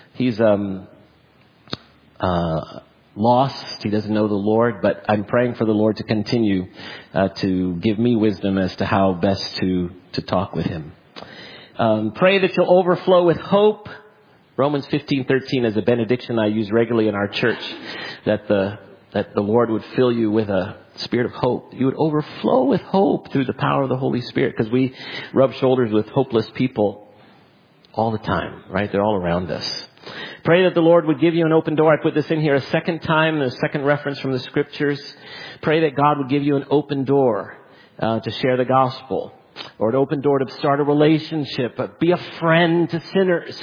lost. He doesn't know the Lord, but I'm praying for the Lord to continue to give me wisdom as to how best to talk with him. Pray that you'll overflow with hope. Romans 15:13 is a benediction I use regularly in our church, that the Lord would fill you with a spirit of hope. You would overflow with hope through the power of the Holy Spirit, because we rub shoulders with hopeless people all the time, right? They're all around us. Pray that the Lord would give you an open door. I put this in here a second time, a second reference from the scriptures. Pray that God would give you an open door to share the gospel, or an open door to start a relationship, be a friend to sinners.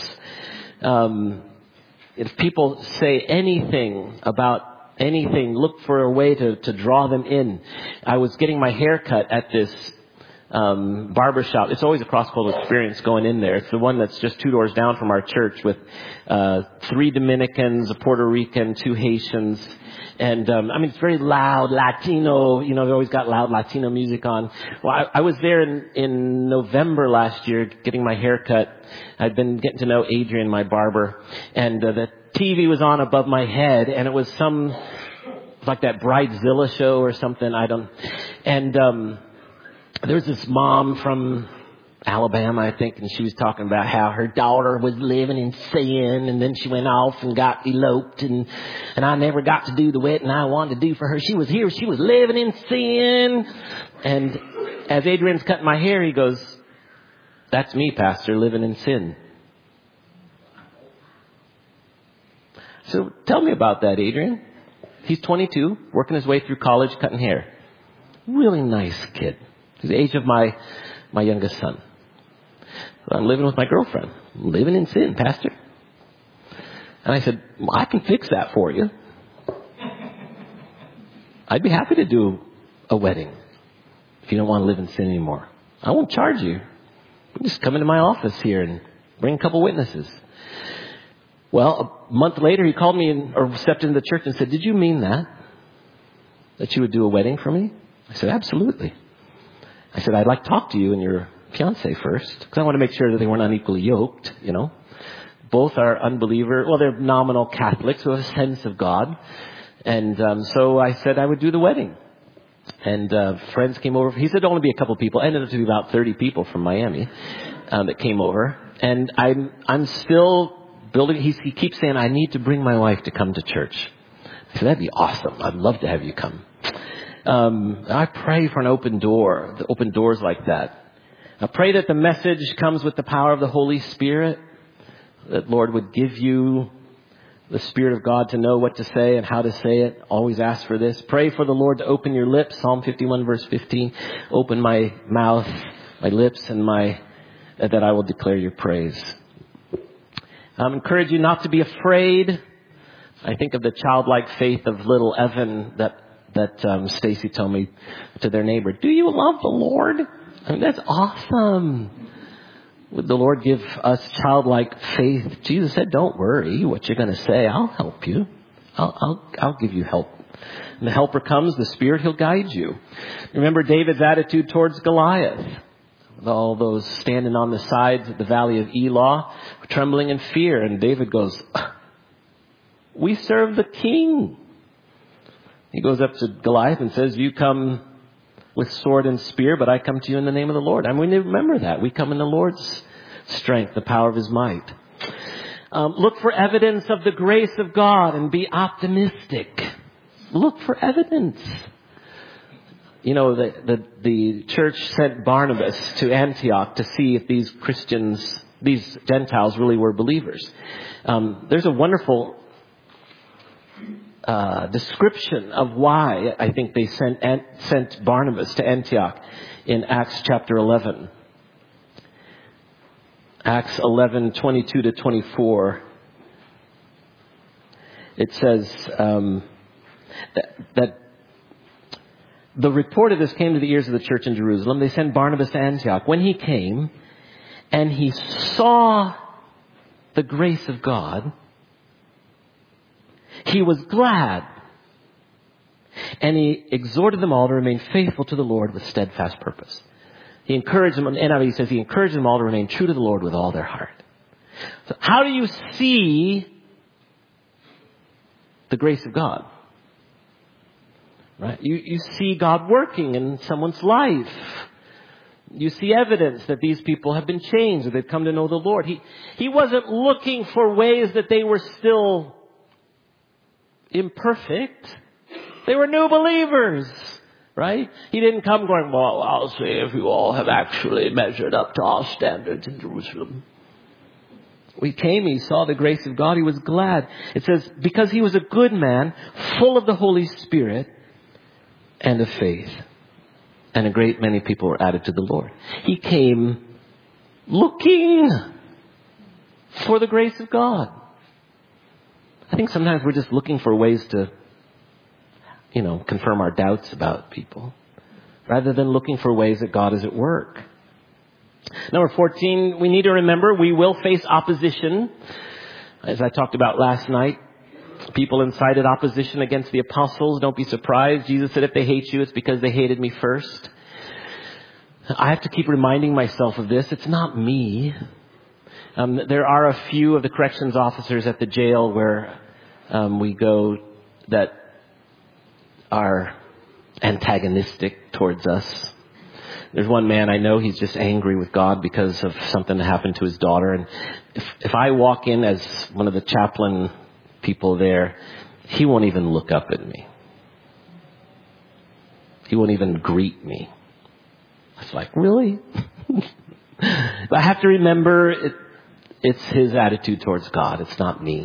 If people say anything about anything, look for a way to draw them in. I was getting my hair cut at this barbershop. It's always a cross-cultural experience going in there. It's the one that's just 2 doors down from our church, with 3 Dominicans, a Puerto Rican, 2 Haitians. And, it's very loud, Latino, they've always got loud Latino music on. Well, I was there in November last year getting my hair cut. I'd been getting to know Adrian, my barber, and the TV was on above my head, and it was like that Bridezilla show or something, there was this mom from Alabama, I think, and she was talking about how her daughter was living in sin, and then she went off and got eloped, and I never got to do the wedding I wanted to do for her. She was here, she was living in sin. And as Adrian's cutting my hair, he goes, "That's me, Pastor, living in sin." So tell me about that, Adrian. He's 22, working his way through college, cutting hair. Really nice kid. He's the age of my youngest son. So I'm living with my girlfriend. Living in sin, Pastor. And I said, "Well, I can fix that for you. I'd be happy to do a wedding if you don't want to live in sin anymore. I won't charge you. You can just come into my office here and bring a couple witnesses." Well, a month later, he called me or stepped into the church and said, "Did you mean that? That you would do a wedding for me?" I said, "Absolutely." I said, "I'd like to talk to you and your fiance first, because I want to make sure that they weren't unequally yoked, Both are unbeliever. Well, they're nominal Catholics who have a sense of God. And so I said I would do the wedding. And friends came over. He said only be a couple people. Ended up to be about 30 people from Miami that came over. And I'm still building. He keeps saying, "I need to bring my wife to come to church." I said, "That'd be awesome. I'd love to have you come." I pray for an open door, the open doors like that. I pray that the message comes with the power of the Holy Spirit, that Lord would give you the Spirit of God to know what to say and how to say it. Always ask for this. Pray for the Lord to open your lips. Psalm 51 verse 15. Open my mouth, my lips, and that I will declare your praise. Encourage you not to be afraid. I think of the childlike faith of little Evan that Stacy told me to their neighbor. "Do you love the Lord?" That's awesome. Would the Lord give us childlike faith? Jesus said, "Don't worry what you're going to say. I'll help you. I'll give you help." And the helper comes, the Spirit, He'll guide you. Remember David's attitude towards Goliath. All those standing on the sides of the valley of Elah, trembling in fear. And David goes, "We serve the King." He goes up to Goliath and says, "You come with sword and spear, but I come to you in the name of the Lord." And we need to remember that. We come in the Lord's strength, the power of His might. Look for evidence of the grace of God and be optimistic. Look for evidence. The church sent Barnabas to Antioch to see if these Gentiles really were believers. There's a wonderful description of why I think they sent Barnabas to Antioch in Acts chapter 11. Acts 11:22 to 24. It says that the report of this came to the ears of the church in Jerusalem. They sent Barnabas to Antioch. When he came and he saw the grace of God, he was glad, and he exhorted them all to remain faithful to the Lord with steadfast purpose. He encouraged them, and NIV says he encouraged them all to remain true to the Lord with all their heart. So how do you see the grace of God? Right? You see God working in someone's life. You see evidence that these people have been changed, that they've come to know the Lord. He wasn't looking for ways that they were still imperfect. They were new believers, right? He didn't come going, "Well, I'll see if you all have actually measured up to our standards in Jerusalem." He came, he saw the grace of God, he was glad. It says, because he was a good man, full of the Holy Spirit and of faith. And a great many people were added to the Lord. He came looking for the grace of God. I think sometimes we're just looking for ways to, confirm our doubts about people, rather than looking for ways that God is at work. Number 14, we need to remember we will face opposition. As I talked about last night, people incited opposition against the apostles. Don't be surprised. Jesus said if they hate you, it's because they hated me first. I have to keep reminding myself of this. It's not me. There are a few of the corrections officers at the jail where we go that are antagonistic towards us. There's one man I know, he's just angry with God because of something that happened to his daughter. And if I walk in as one of the chaplain people there, he won't even look up at me. He won't even greet me. It's like, really? But I have to remember it's his attitude towards God. It's not me.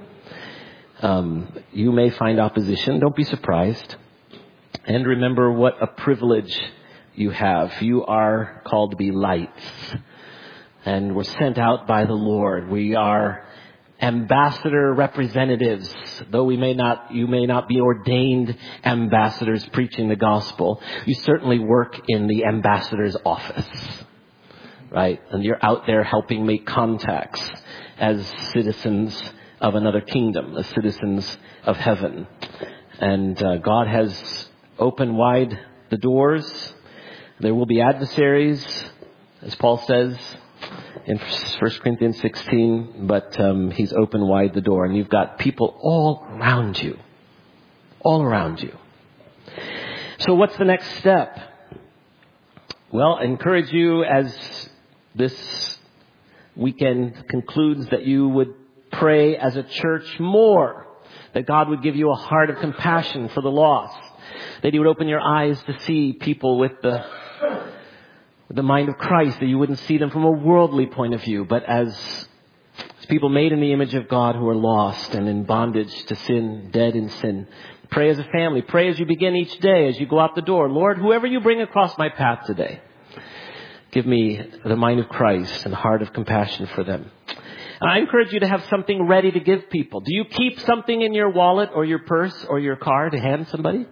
You may find opposition. Don't be surprised. And remember what a privilege you have. You are called to be lights. And we're sent out by the Lord. We are ambassador representatives. Though you may not be ordained ambassadors preaching the gospel, you certainly work in the ambassador's office. Right? And you're out there helping make contacts as citizens of another kingdom, as citizens of heaven. And God has opened wide the doors. There will be adversaries, as Paul says in 1 Corinthians 16, but he's opened wide the door. And you've got people all around you. All around you. So what's the next step? Well, I encourage you as this weekend concludes that you would pray as a church more. That God would give you a heart of compassion for the lost. That He would open your eyes to see people with the mind of Christ. That you wouldn't see them from a worldly point of view, but as people made in the image of God who are lost and in bondage to sin, dead in sin. Pray as a family. Pray as you begin each day, as you go out the door. Lord, whoever you bring across my path today, give me the mind of Christ and heart of compassion for them. And I encourage you to have something ready to give people. Do you keep something in your wallet or your purse or your car to hand somebody?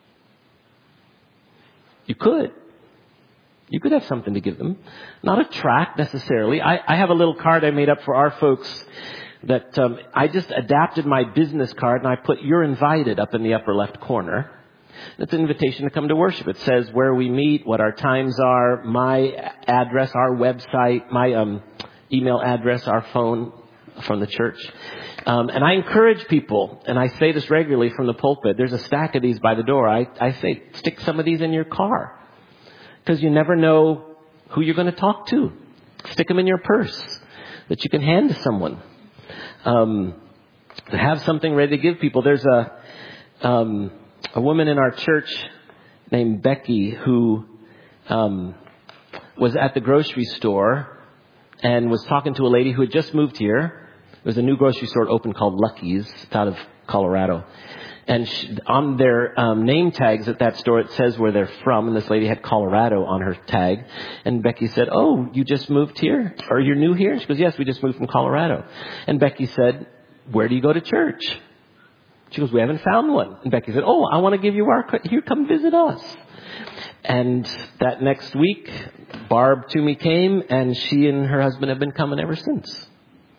You could. You could have something to give them. Not a tract necessarily. I have a little card I made up for our folks that I just adapted my business card and I put "You're invited" up in the upper left corner. It's an invitation to come to worship. It says where we meet, what our times are, my address, our website, my email address, our phone from the church. And I encourage people, and I say this regularly from the pulpit, there's a stack of these by the door. I say, stick some of these in your car. Because you never know who you're going to talk to. Stick them in your purse that you can hand to someone. To have something ready to give people. There's a woman in our church named Becky who was at the grocery store and was talking to a lady who had just moved here. There was a new grocery store opened called Lucky's. It's out of Colorado. And on their name tags at that store, it says where they're from. And this lady had Colorado on her tag. And Becky said, "Oh, you just moved here? Or you're new here?" She goes, "Yes, we just moved from Colorado." And Becky said, "Where do you go to church?" She goes, "We haven't found one." And Becky said, "Oh, I want to give you here, come visit us." And that next week, Barb Toomey came, and she and her husband have been coming ever since.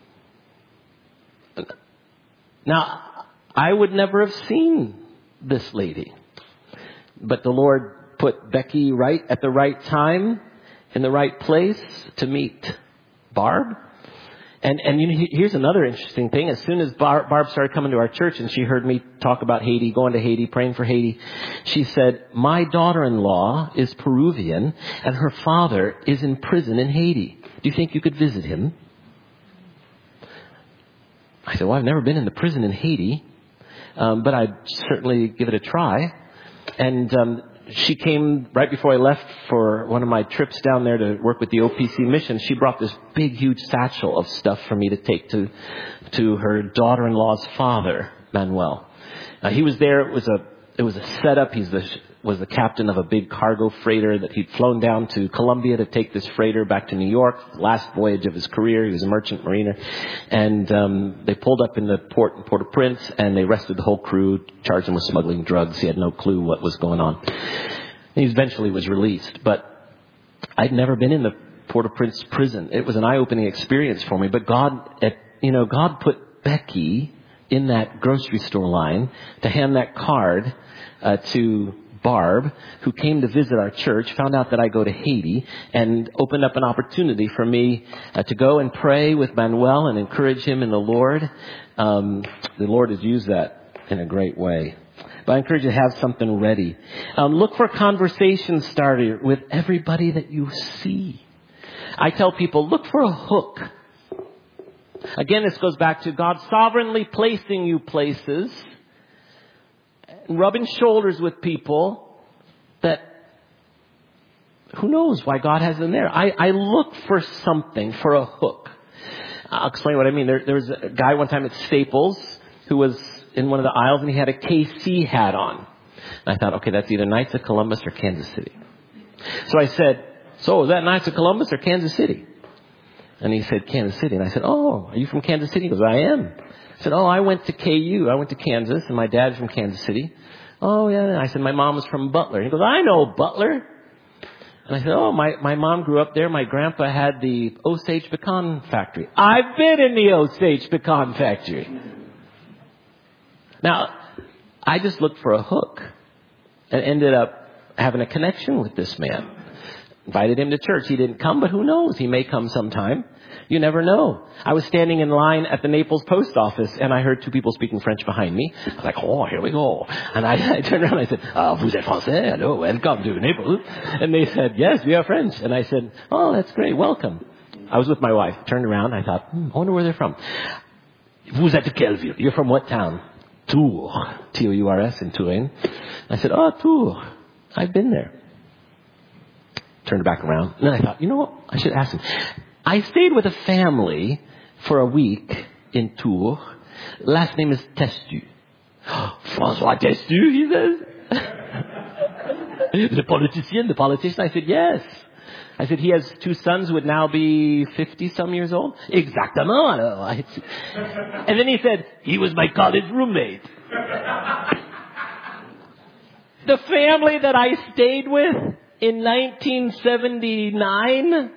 Now, I would never have seen this lady. But the Lord put Becky right at the right time, in the right place to meet Barb. And here's another interesting thing. As soon as Barb started coming to our church and she heard me talk about Haiti, going to Haiti, praying for Haiti, she said, "My daughter-in-law is Peruvian and her father is in prison in Haiti. Do you think you could visit him?" I said, "Well, I've never been in the prison in Haiti, but I'd certainly give it a try." And she came right before I left for one of my trips down there to work with the OPC mission. She brought this big, huge satchel of stuff for me to take to her daughter-in-law's father, Manuel. He was there. It was a setup. He was the captain of a big cargo freighter that he'd flown down to Colombia to take this freighter back to New York. Last voyage of his career. He was a merchant mariner. And they pulled up in the port in Port-au-Prince, and they arrested the whole crew, charged him with smuggling drugs. He had no clue what was going on. He eventually was released. But I'd never been in the Port-au-Prince prison. It was an eye-opening experience for me. But God put Becky in that grocery store line to hand that card to Barb, who came to visit our church, found out that I go to Haiti, and opened up an opportunity for me to go and pray with Manuel and encourage him in the Lord. The Lord has used that in a great way. But I encourage you to have something ready. Look for conversation starter with everybody that you see. I tell people, look for a hook. Again, this goes back to God sovereignly placing you places, rubbing shoulders with people that, who knows why God has them there. I look for something, for a hook. I'll explain what I mean. There was a guy one time at Staples who was in one of the aisles, and he had a KC hat on. And I thought, okay, that's either Knights of Columbus or Kansas City. So I said, so is that Knights of Columbus or Kansas City? And he said, Kansas City. And I said, oh, are you from Kansas City? He goes, I am. I said, oh, I went to KU. I went to Kansas, and my dad's from Kansas City. Oh, yeah. And I said, my mom was from Butler. He goes, I know Butler. And I said, oh, my mom grew up there. My grandpa had the Osage Pecan Factory. I've been in the Osage Pecan Factory. Now, I just looked for a hook and ended up having a connection with this man. Invited him to church. He didn't come, but who knows? He may come sometime. You never know. I was standing in line at the Naples post office, and I heard two people speaking French behind me. I was like, oh, here we go. And I turned around and I said, vous êtes français? Hello, welcome to Naples. And they said, yes, we are French. And I said, oh, that's great. Welcome. I was with my wife. Turned around. I thought, I wonder where they're from. Vous êtes de quelle ville? You're from what town? Tours. Tours in Touraine. I said, oh, Tours. I've been there. Turned back around. And then I thought, you know what? I should ask him. I stayed with a family for a week in Tours. Last name is Testu. François Testu, he says. The politician. I said, yes. I said, he has two sons who would now be 50-some years old. Exactement. And then he said, he was my college roommate. The family that I stayed with in 1979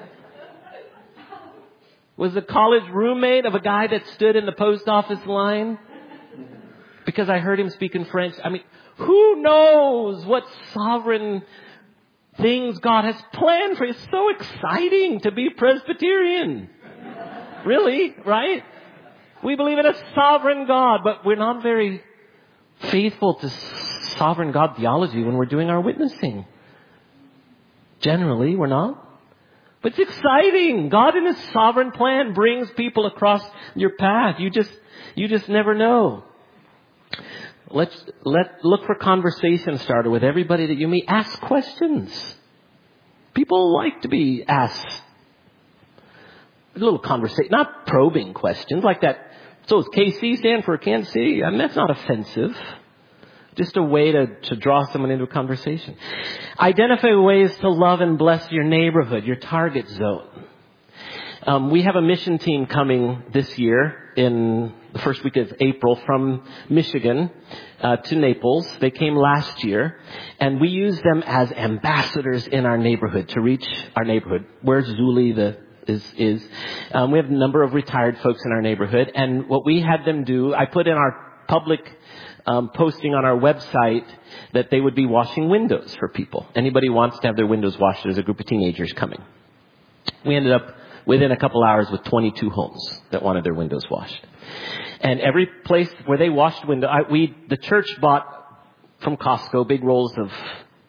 was the college roommate of a guy that stood in the post office line because I heard him speak in French. I mean, who knows what sovereign things God has planned for you. It's so exciting to be Presbyterian. Really, right? We believe in a sovereign God, but we're not very faithful to sovereign God theology when we're doing our witnessing. Generally, we're not. But it's exciting. God in His sovereign plan brings people across your path. You just never know. Look for conversation starter with everybody that you meet. Ask questions. People like to be asked a little conversation, not probing questions like that. So does KC stand for Kansas City? I mean, that's not offensive. Just a way to draw someone into a conversation. Identify ways to love and bless your neighborhood, your target zone. We have a mission team coming this year in the first week of April from Michigan to Naples. They came last year, and we use them as ambassadors in our neighborhood to reach our neighborhood. Where Zuli is. We have a number of retired folks in our neighborhood, and what we had them do, I put in our public posting on our website that they would be washing windows for people. Anybody wants to have their windows washed, there's a group of teenagers coming. We ended up within a couple hours with 22 homes that wanted their windows washed. And every place where they washed windows, the church bought from Costco big rolls of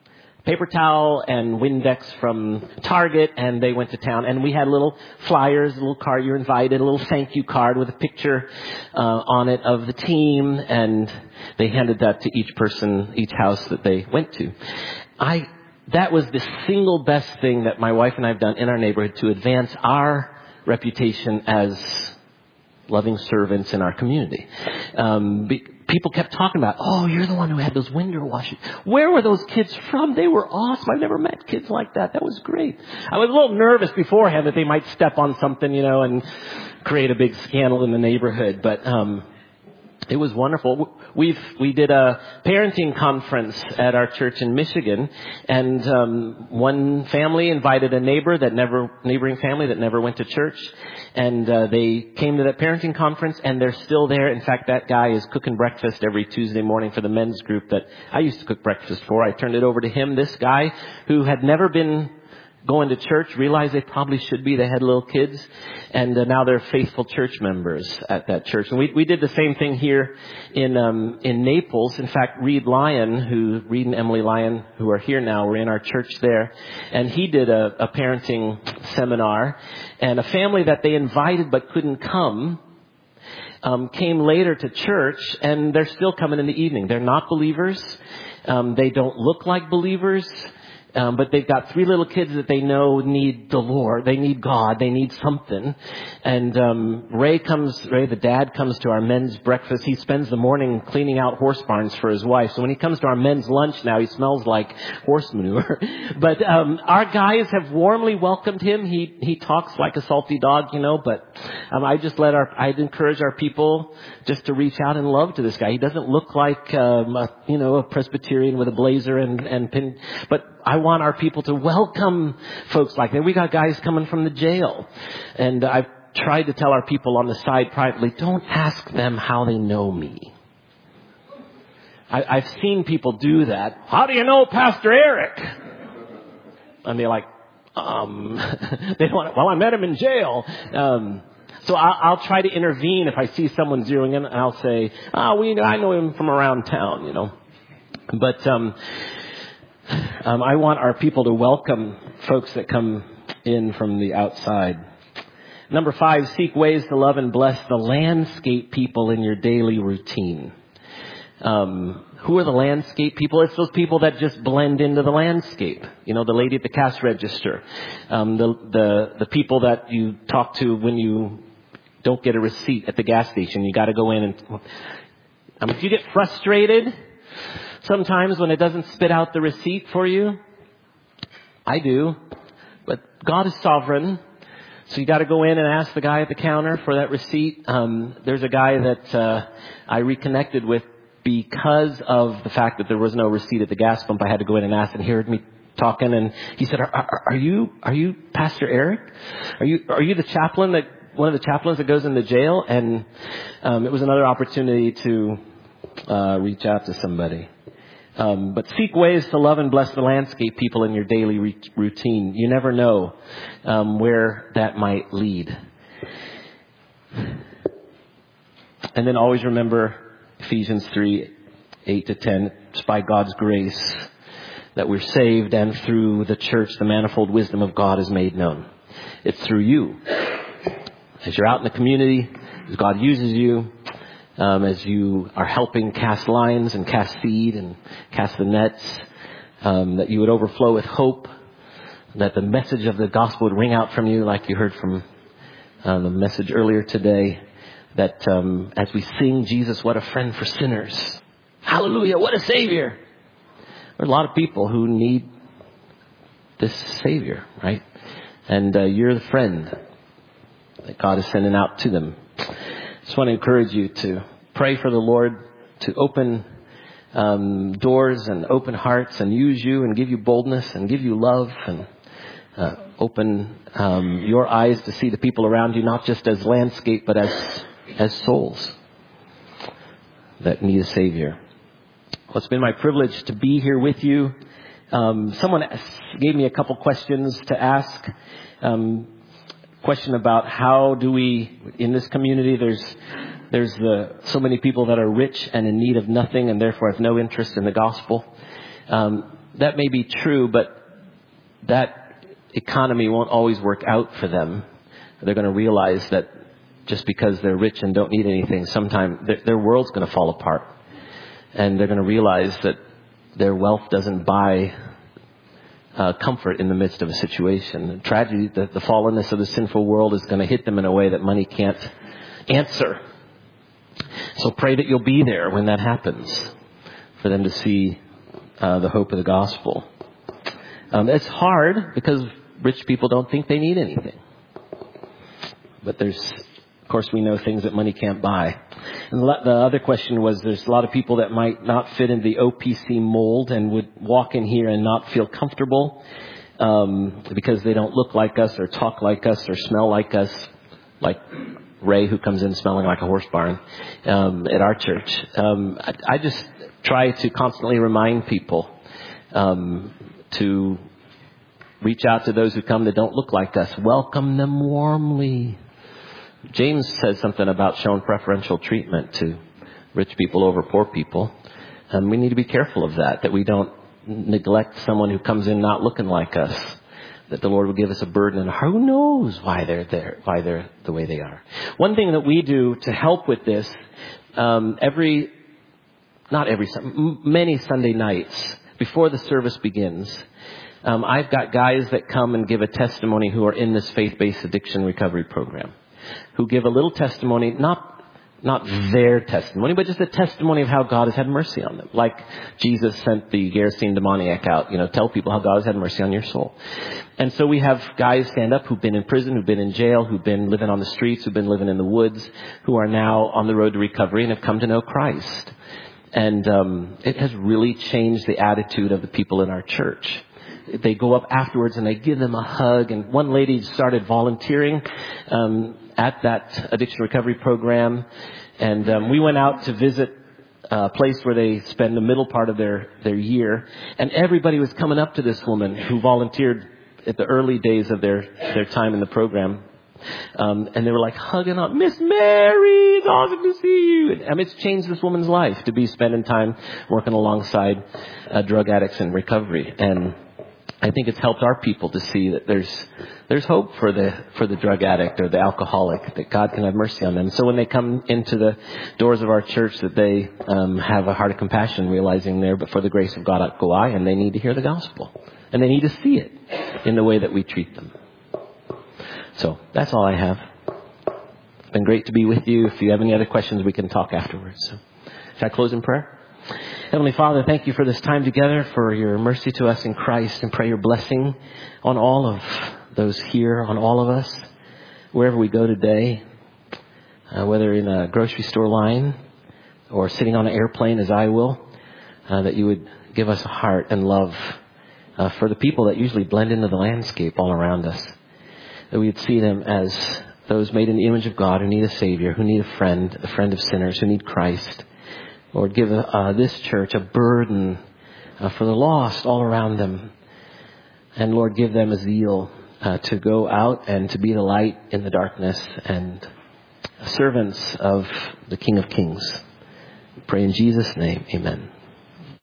paper towel and Windex from Target, and they went to town. And we had little flyers, a little card, you're invited, a little thank you card with a picture on it of the team, and they handed that to each person, each house that they went to. That was the single best thing that my wife and I have done in our neighborhood to advance our reputation as loving servants in our community. People kept talking about, oh, you're the one who had those window washers. Where were those kids from? They were awesome. I've never met kids like that. That was great. I was a little nervous beforehand that they might step on something, and create a big scandal in the neighborhood. But it was wonderful. We did a parenting conference at our church in Michigan, and one family invited a neighboring family that never went to church, and they came to that parenting conference, and they're still there. In fact, that guy is cooking breakfast every Tuesday morning for the men's group that I used to cook breakfast for. I turned it over to him. This guy who had never been going to church, realized they probably should be. They had little kids, and now they're faithful church members at that church. And we did the same thing here in Naples. In fact, Reed and Emily Lyon, who are here now, were in our church there, and he did a parenting seminar. And a family that they invited but couldn't come came later to church, and they're still coming in the evening. They're not believers. They don't look like believers. But they've got 3 little kids that they know need the Lord. They need God. They need something. And Ray, the dad, comes to our men's breakfast. He spends the morning cleaning out horse barns for his wife. So when he comes to our men's lunch now, he smells like horse manure. But our guys have warmly welcomed him. He talks like a salty dog, but I'd encourage our people just to reach out in love to this guy. He doesn't look like a Presbyterian with a blazer and pin, but I want our people to welcome folks like that. We got guys coming from the jail, and I've tried to tell our people on the side privately, don't ask them how they know me. I've seen people do that. How do you know Pastor Eric? And they're like, I met him in jail. So I'll try to intervene if I see someone zeroing in, and I'll say, I know him from around town, But I want our people to welcome folks that come in from the outside. Number 5, seek ways to love and bless the landscape people in your daily routine. Who are the landscape people? It's those people that just blend into the landscape. The lady at the cash register. The people that you talk to when you don't get a receipt at the gas station. You got to go in and... if you get frustrated sometimes when it doesn't spit out the receipt for you, I do. But God is sovereign. So you got to go in and ask the guy at the counter for that receipt. There's a guy that I reconnected with because of the fact that there was no receipt at the gas pump. I had to go in and ask, and he heard me talking, and he said, "Are you Pastor Eric? Are you the chaplain one of the chaplains that goes in the jail?" And it was another opportunity to reach out to somebody. But seek ways to love and bless the landscape people in your daily routine. You never know where that might lead. And then always remember Ephesians 3:8-10. It's by God's grace that we're saved, and through the church, the manifold wisdom of God is made known. It's through you. As you're out in the community, as God uses you, as you are helping cast lines and cast seed and cast the nets, that you would overflow with hope, that the message of the gospel would ring out from you like you heard from the message earlier today, that as we sing Jesus, what a friend for sinners. Hallelujah, what a Savior. There are a lot of people who need this Savior, right? And you're the friend that God is sending out to them. Just want to encourage you to pray for the Lord to open doors and open hearts and use you and give you boldness and give you love and open your eyes to see the people around you, not just as landscape, but as souls that need a Savior. Well, it's been my privilege to be here with you. Someone gave me a couple questions to ask. Question about how do we, in this community, there's so many people that are rich and in need of nothing and therefore have no interest in the gospel. That may be true, but that economy won't always work out for them. They're going to realize that just because they're rich and don't need anything, sometime their world's going to fall apart. And they're going to realize that their wealth doesn't buy comfort in the midst of a situation. The tragedy, the fallenness of the sinful world is going to hit them in a way that money can't answer. So pray that you'll be there when that happens, for them to see the hope of the gospel. It's hard because rich people don't think they need anything. But of course, we know things that money can't buy. And the other question was, there's a lot of people that might not fit in the OPC mold and would walk in here and not feel comfortable because they don't look like us or talk like us or smell like us, like Ray, who comes in smelling like a horse barn at our church. I just try to constantly remind people to reach out to those who come that don't look like us. Welcome them warmly. James says something about showing preferential treatment to rich people over poor people. We need to be careful of that we don't neglect someone who comes in not looking like us, that the Lord will give us a burden, and who knows why they're there, why they're the way they are. One thing that we do to help with this, many Sunday nights before the service begins, I've got guys that come and give a testimony who are in this faith-based addiction recovery program, who give a little testimony, not their testimony, but just a testimony of how God has had mercy on them. Like Jesus sent the Gerasene demoniac out, tell people how God has had mercy on your soul. And so we have guys stand up who've been in prison, who've been in jail, who've been living on the streets, who've been living in the woods, who are now on the road to recovery and have come to know Christ. And it has really changed the attitude of the people in our church. They go up afterwards and they give them a hug. And one lady started volunteering at that addiction recovery program. And we went out to visit a place where they spend the middle part of their year. And everybody was coming up to this woman who volunteered at the early days of their time in the program. And they were like hugging up, Miss Mary, it's awesome to see you. It's changed this woman's life to be spending time working alongside drug addicts in recovery. And I think it's helped our people to see that there's hope for the drug addict or the alcoholic, that God can have mercy on them. So when they come into the doors of our church, that they have a heart of compassion, realizing there, but for the grace of God go I, and they need to hear the gospel. And they need to see it in the way that we treat them. So that's all I have. It's been great to be with you. If you have any other questions, we can talk afterwards. So, shall I close in prayer? Heavenly Father, thank you for this time together, for your mercy to us in Christ, and pray your blessing on all of those here, on all of us, wherever we go today, whether in a grocery store line or sitting on an airplane as I will, that you would give us a heart and love for the people that usually blend into the landscape all around us, that we would see them as those made in the image of God who need a Savior, who need a friend of sinners, who need Christ. Lord, give this church a burden for the lost all around them. And Lord, give them a zeal to go out and to be the light in the darkness and servants of the King of Kings. We pray in Jesus' name, amen.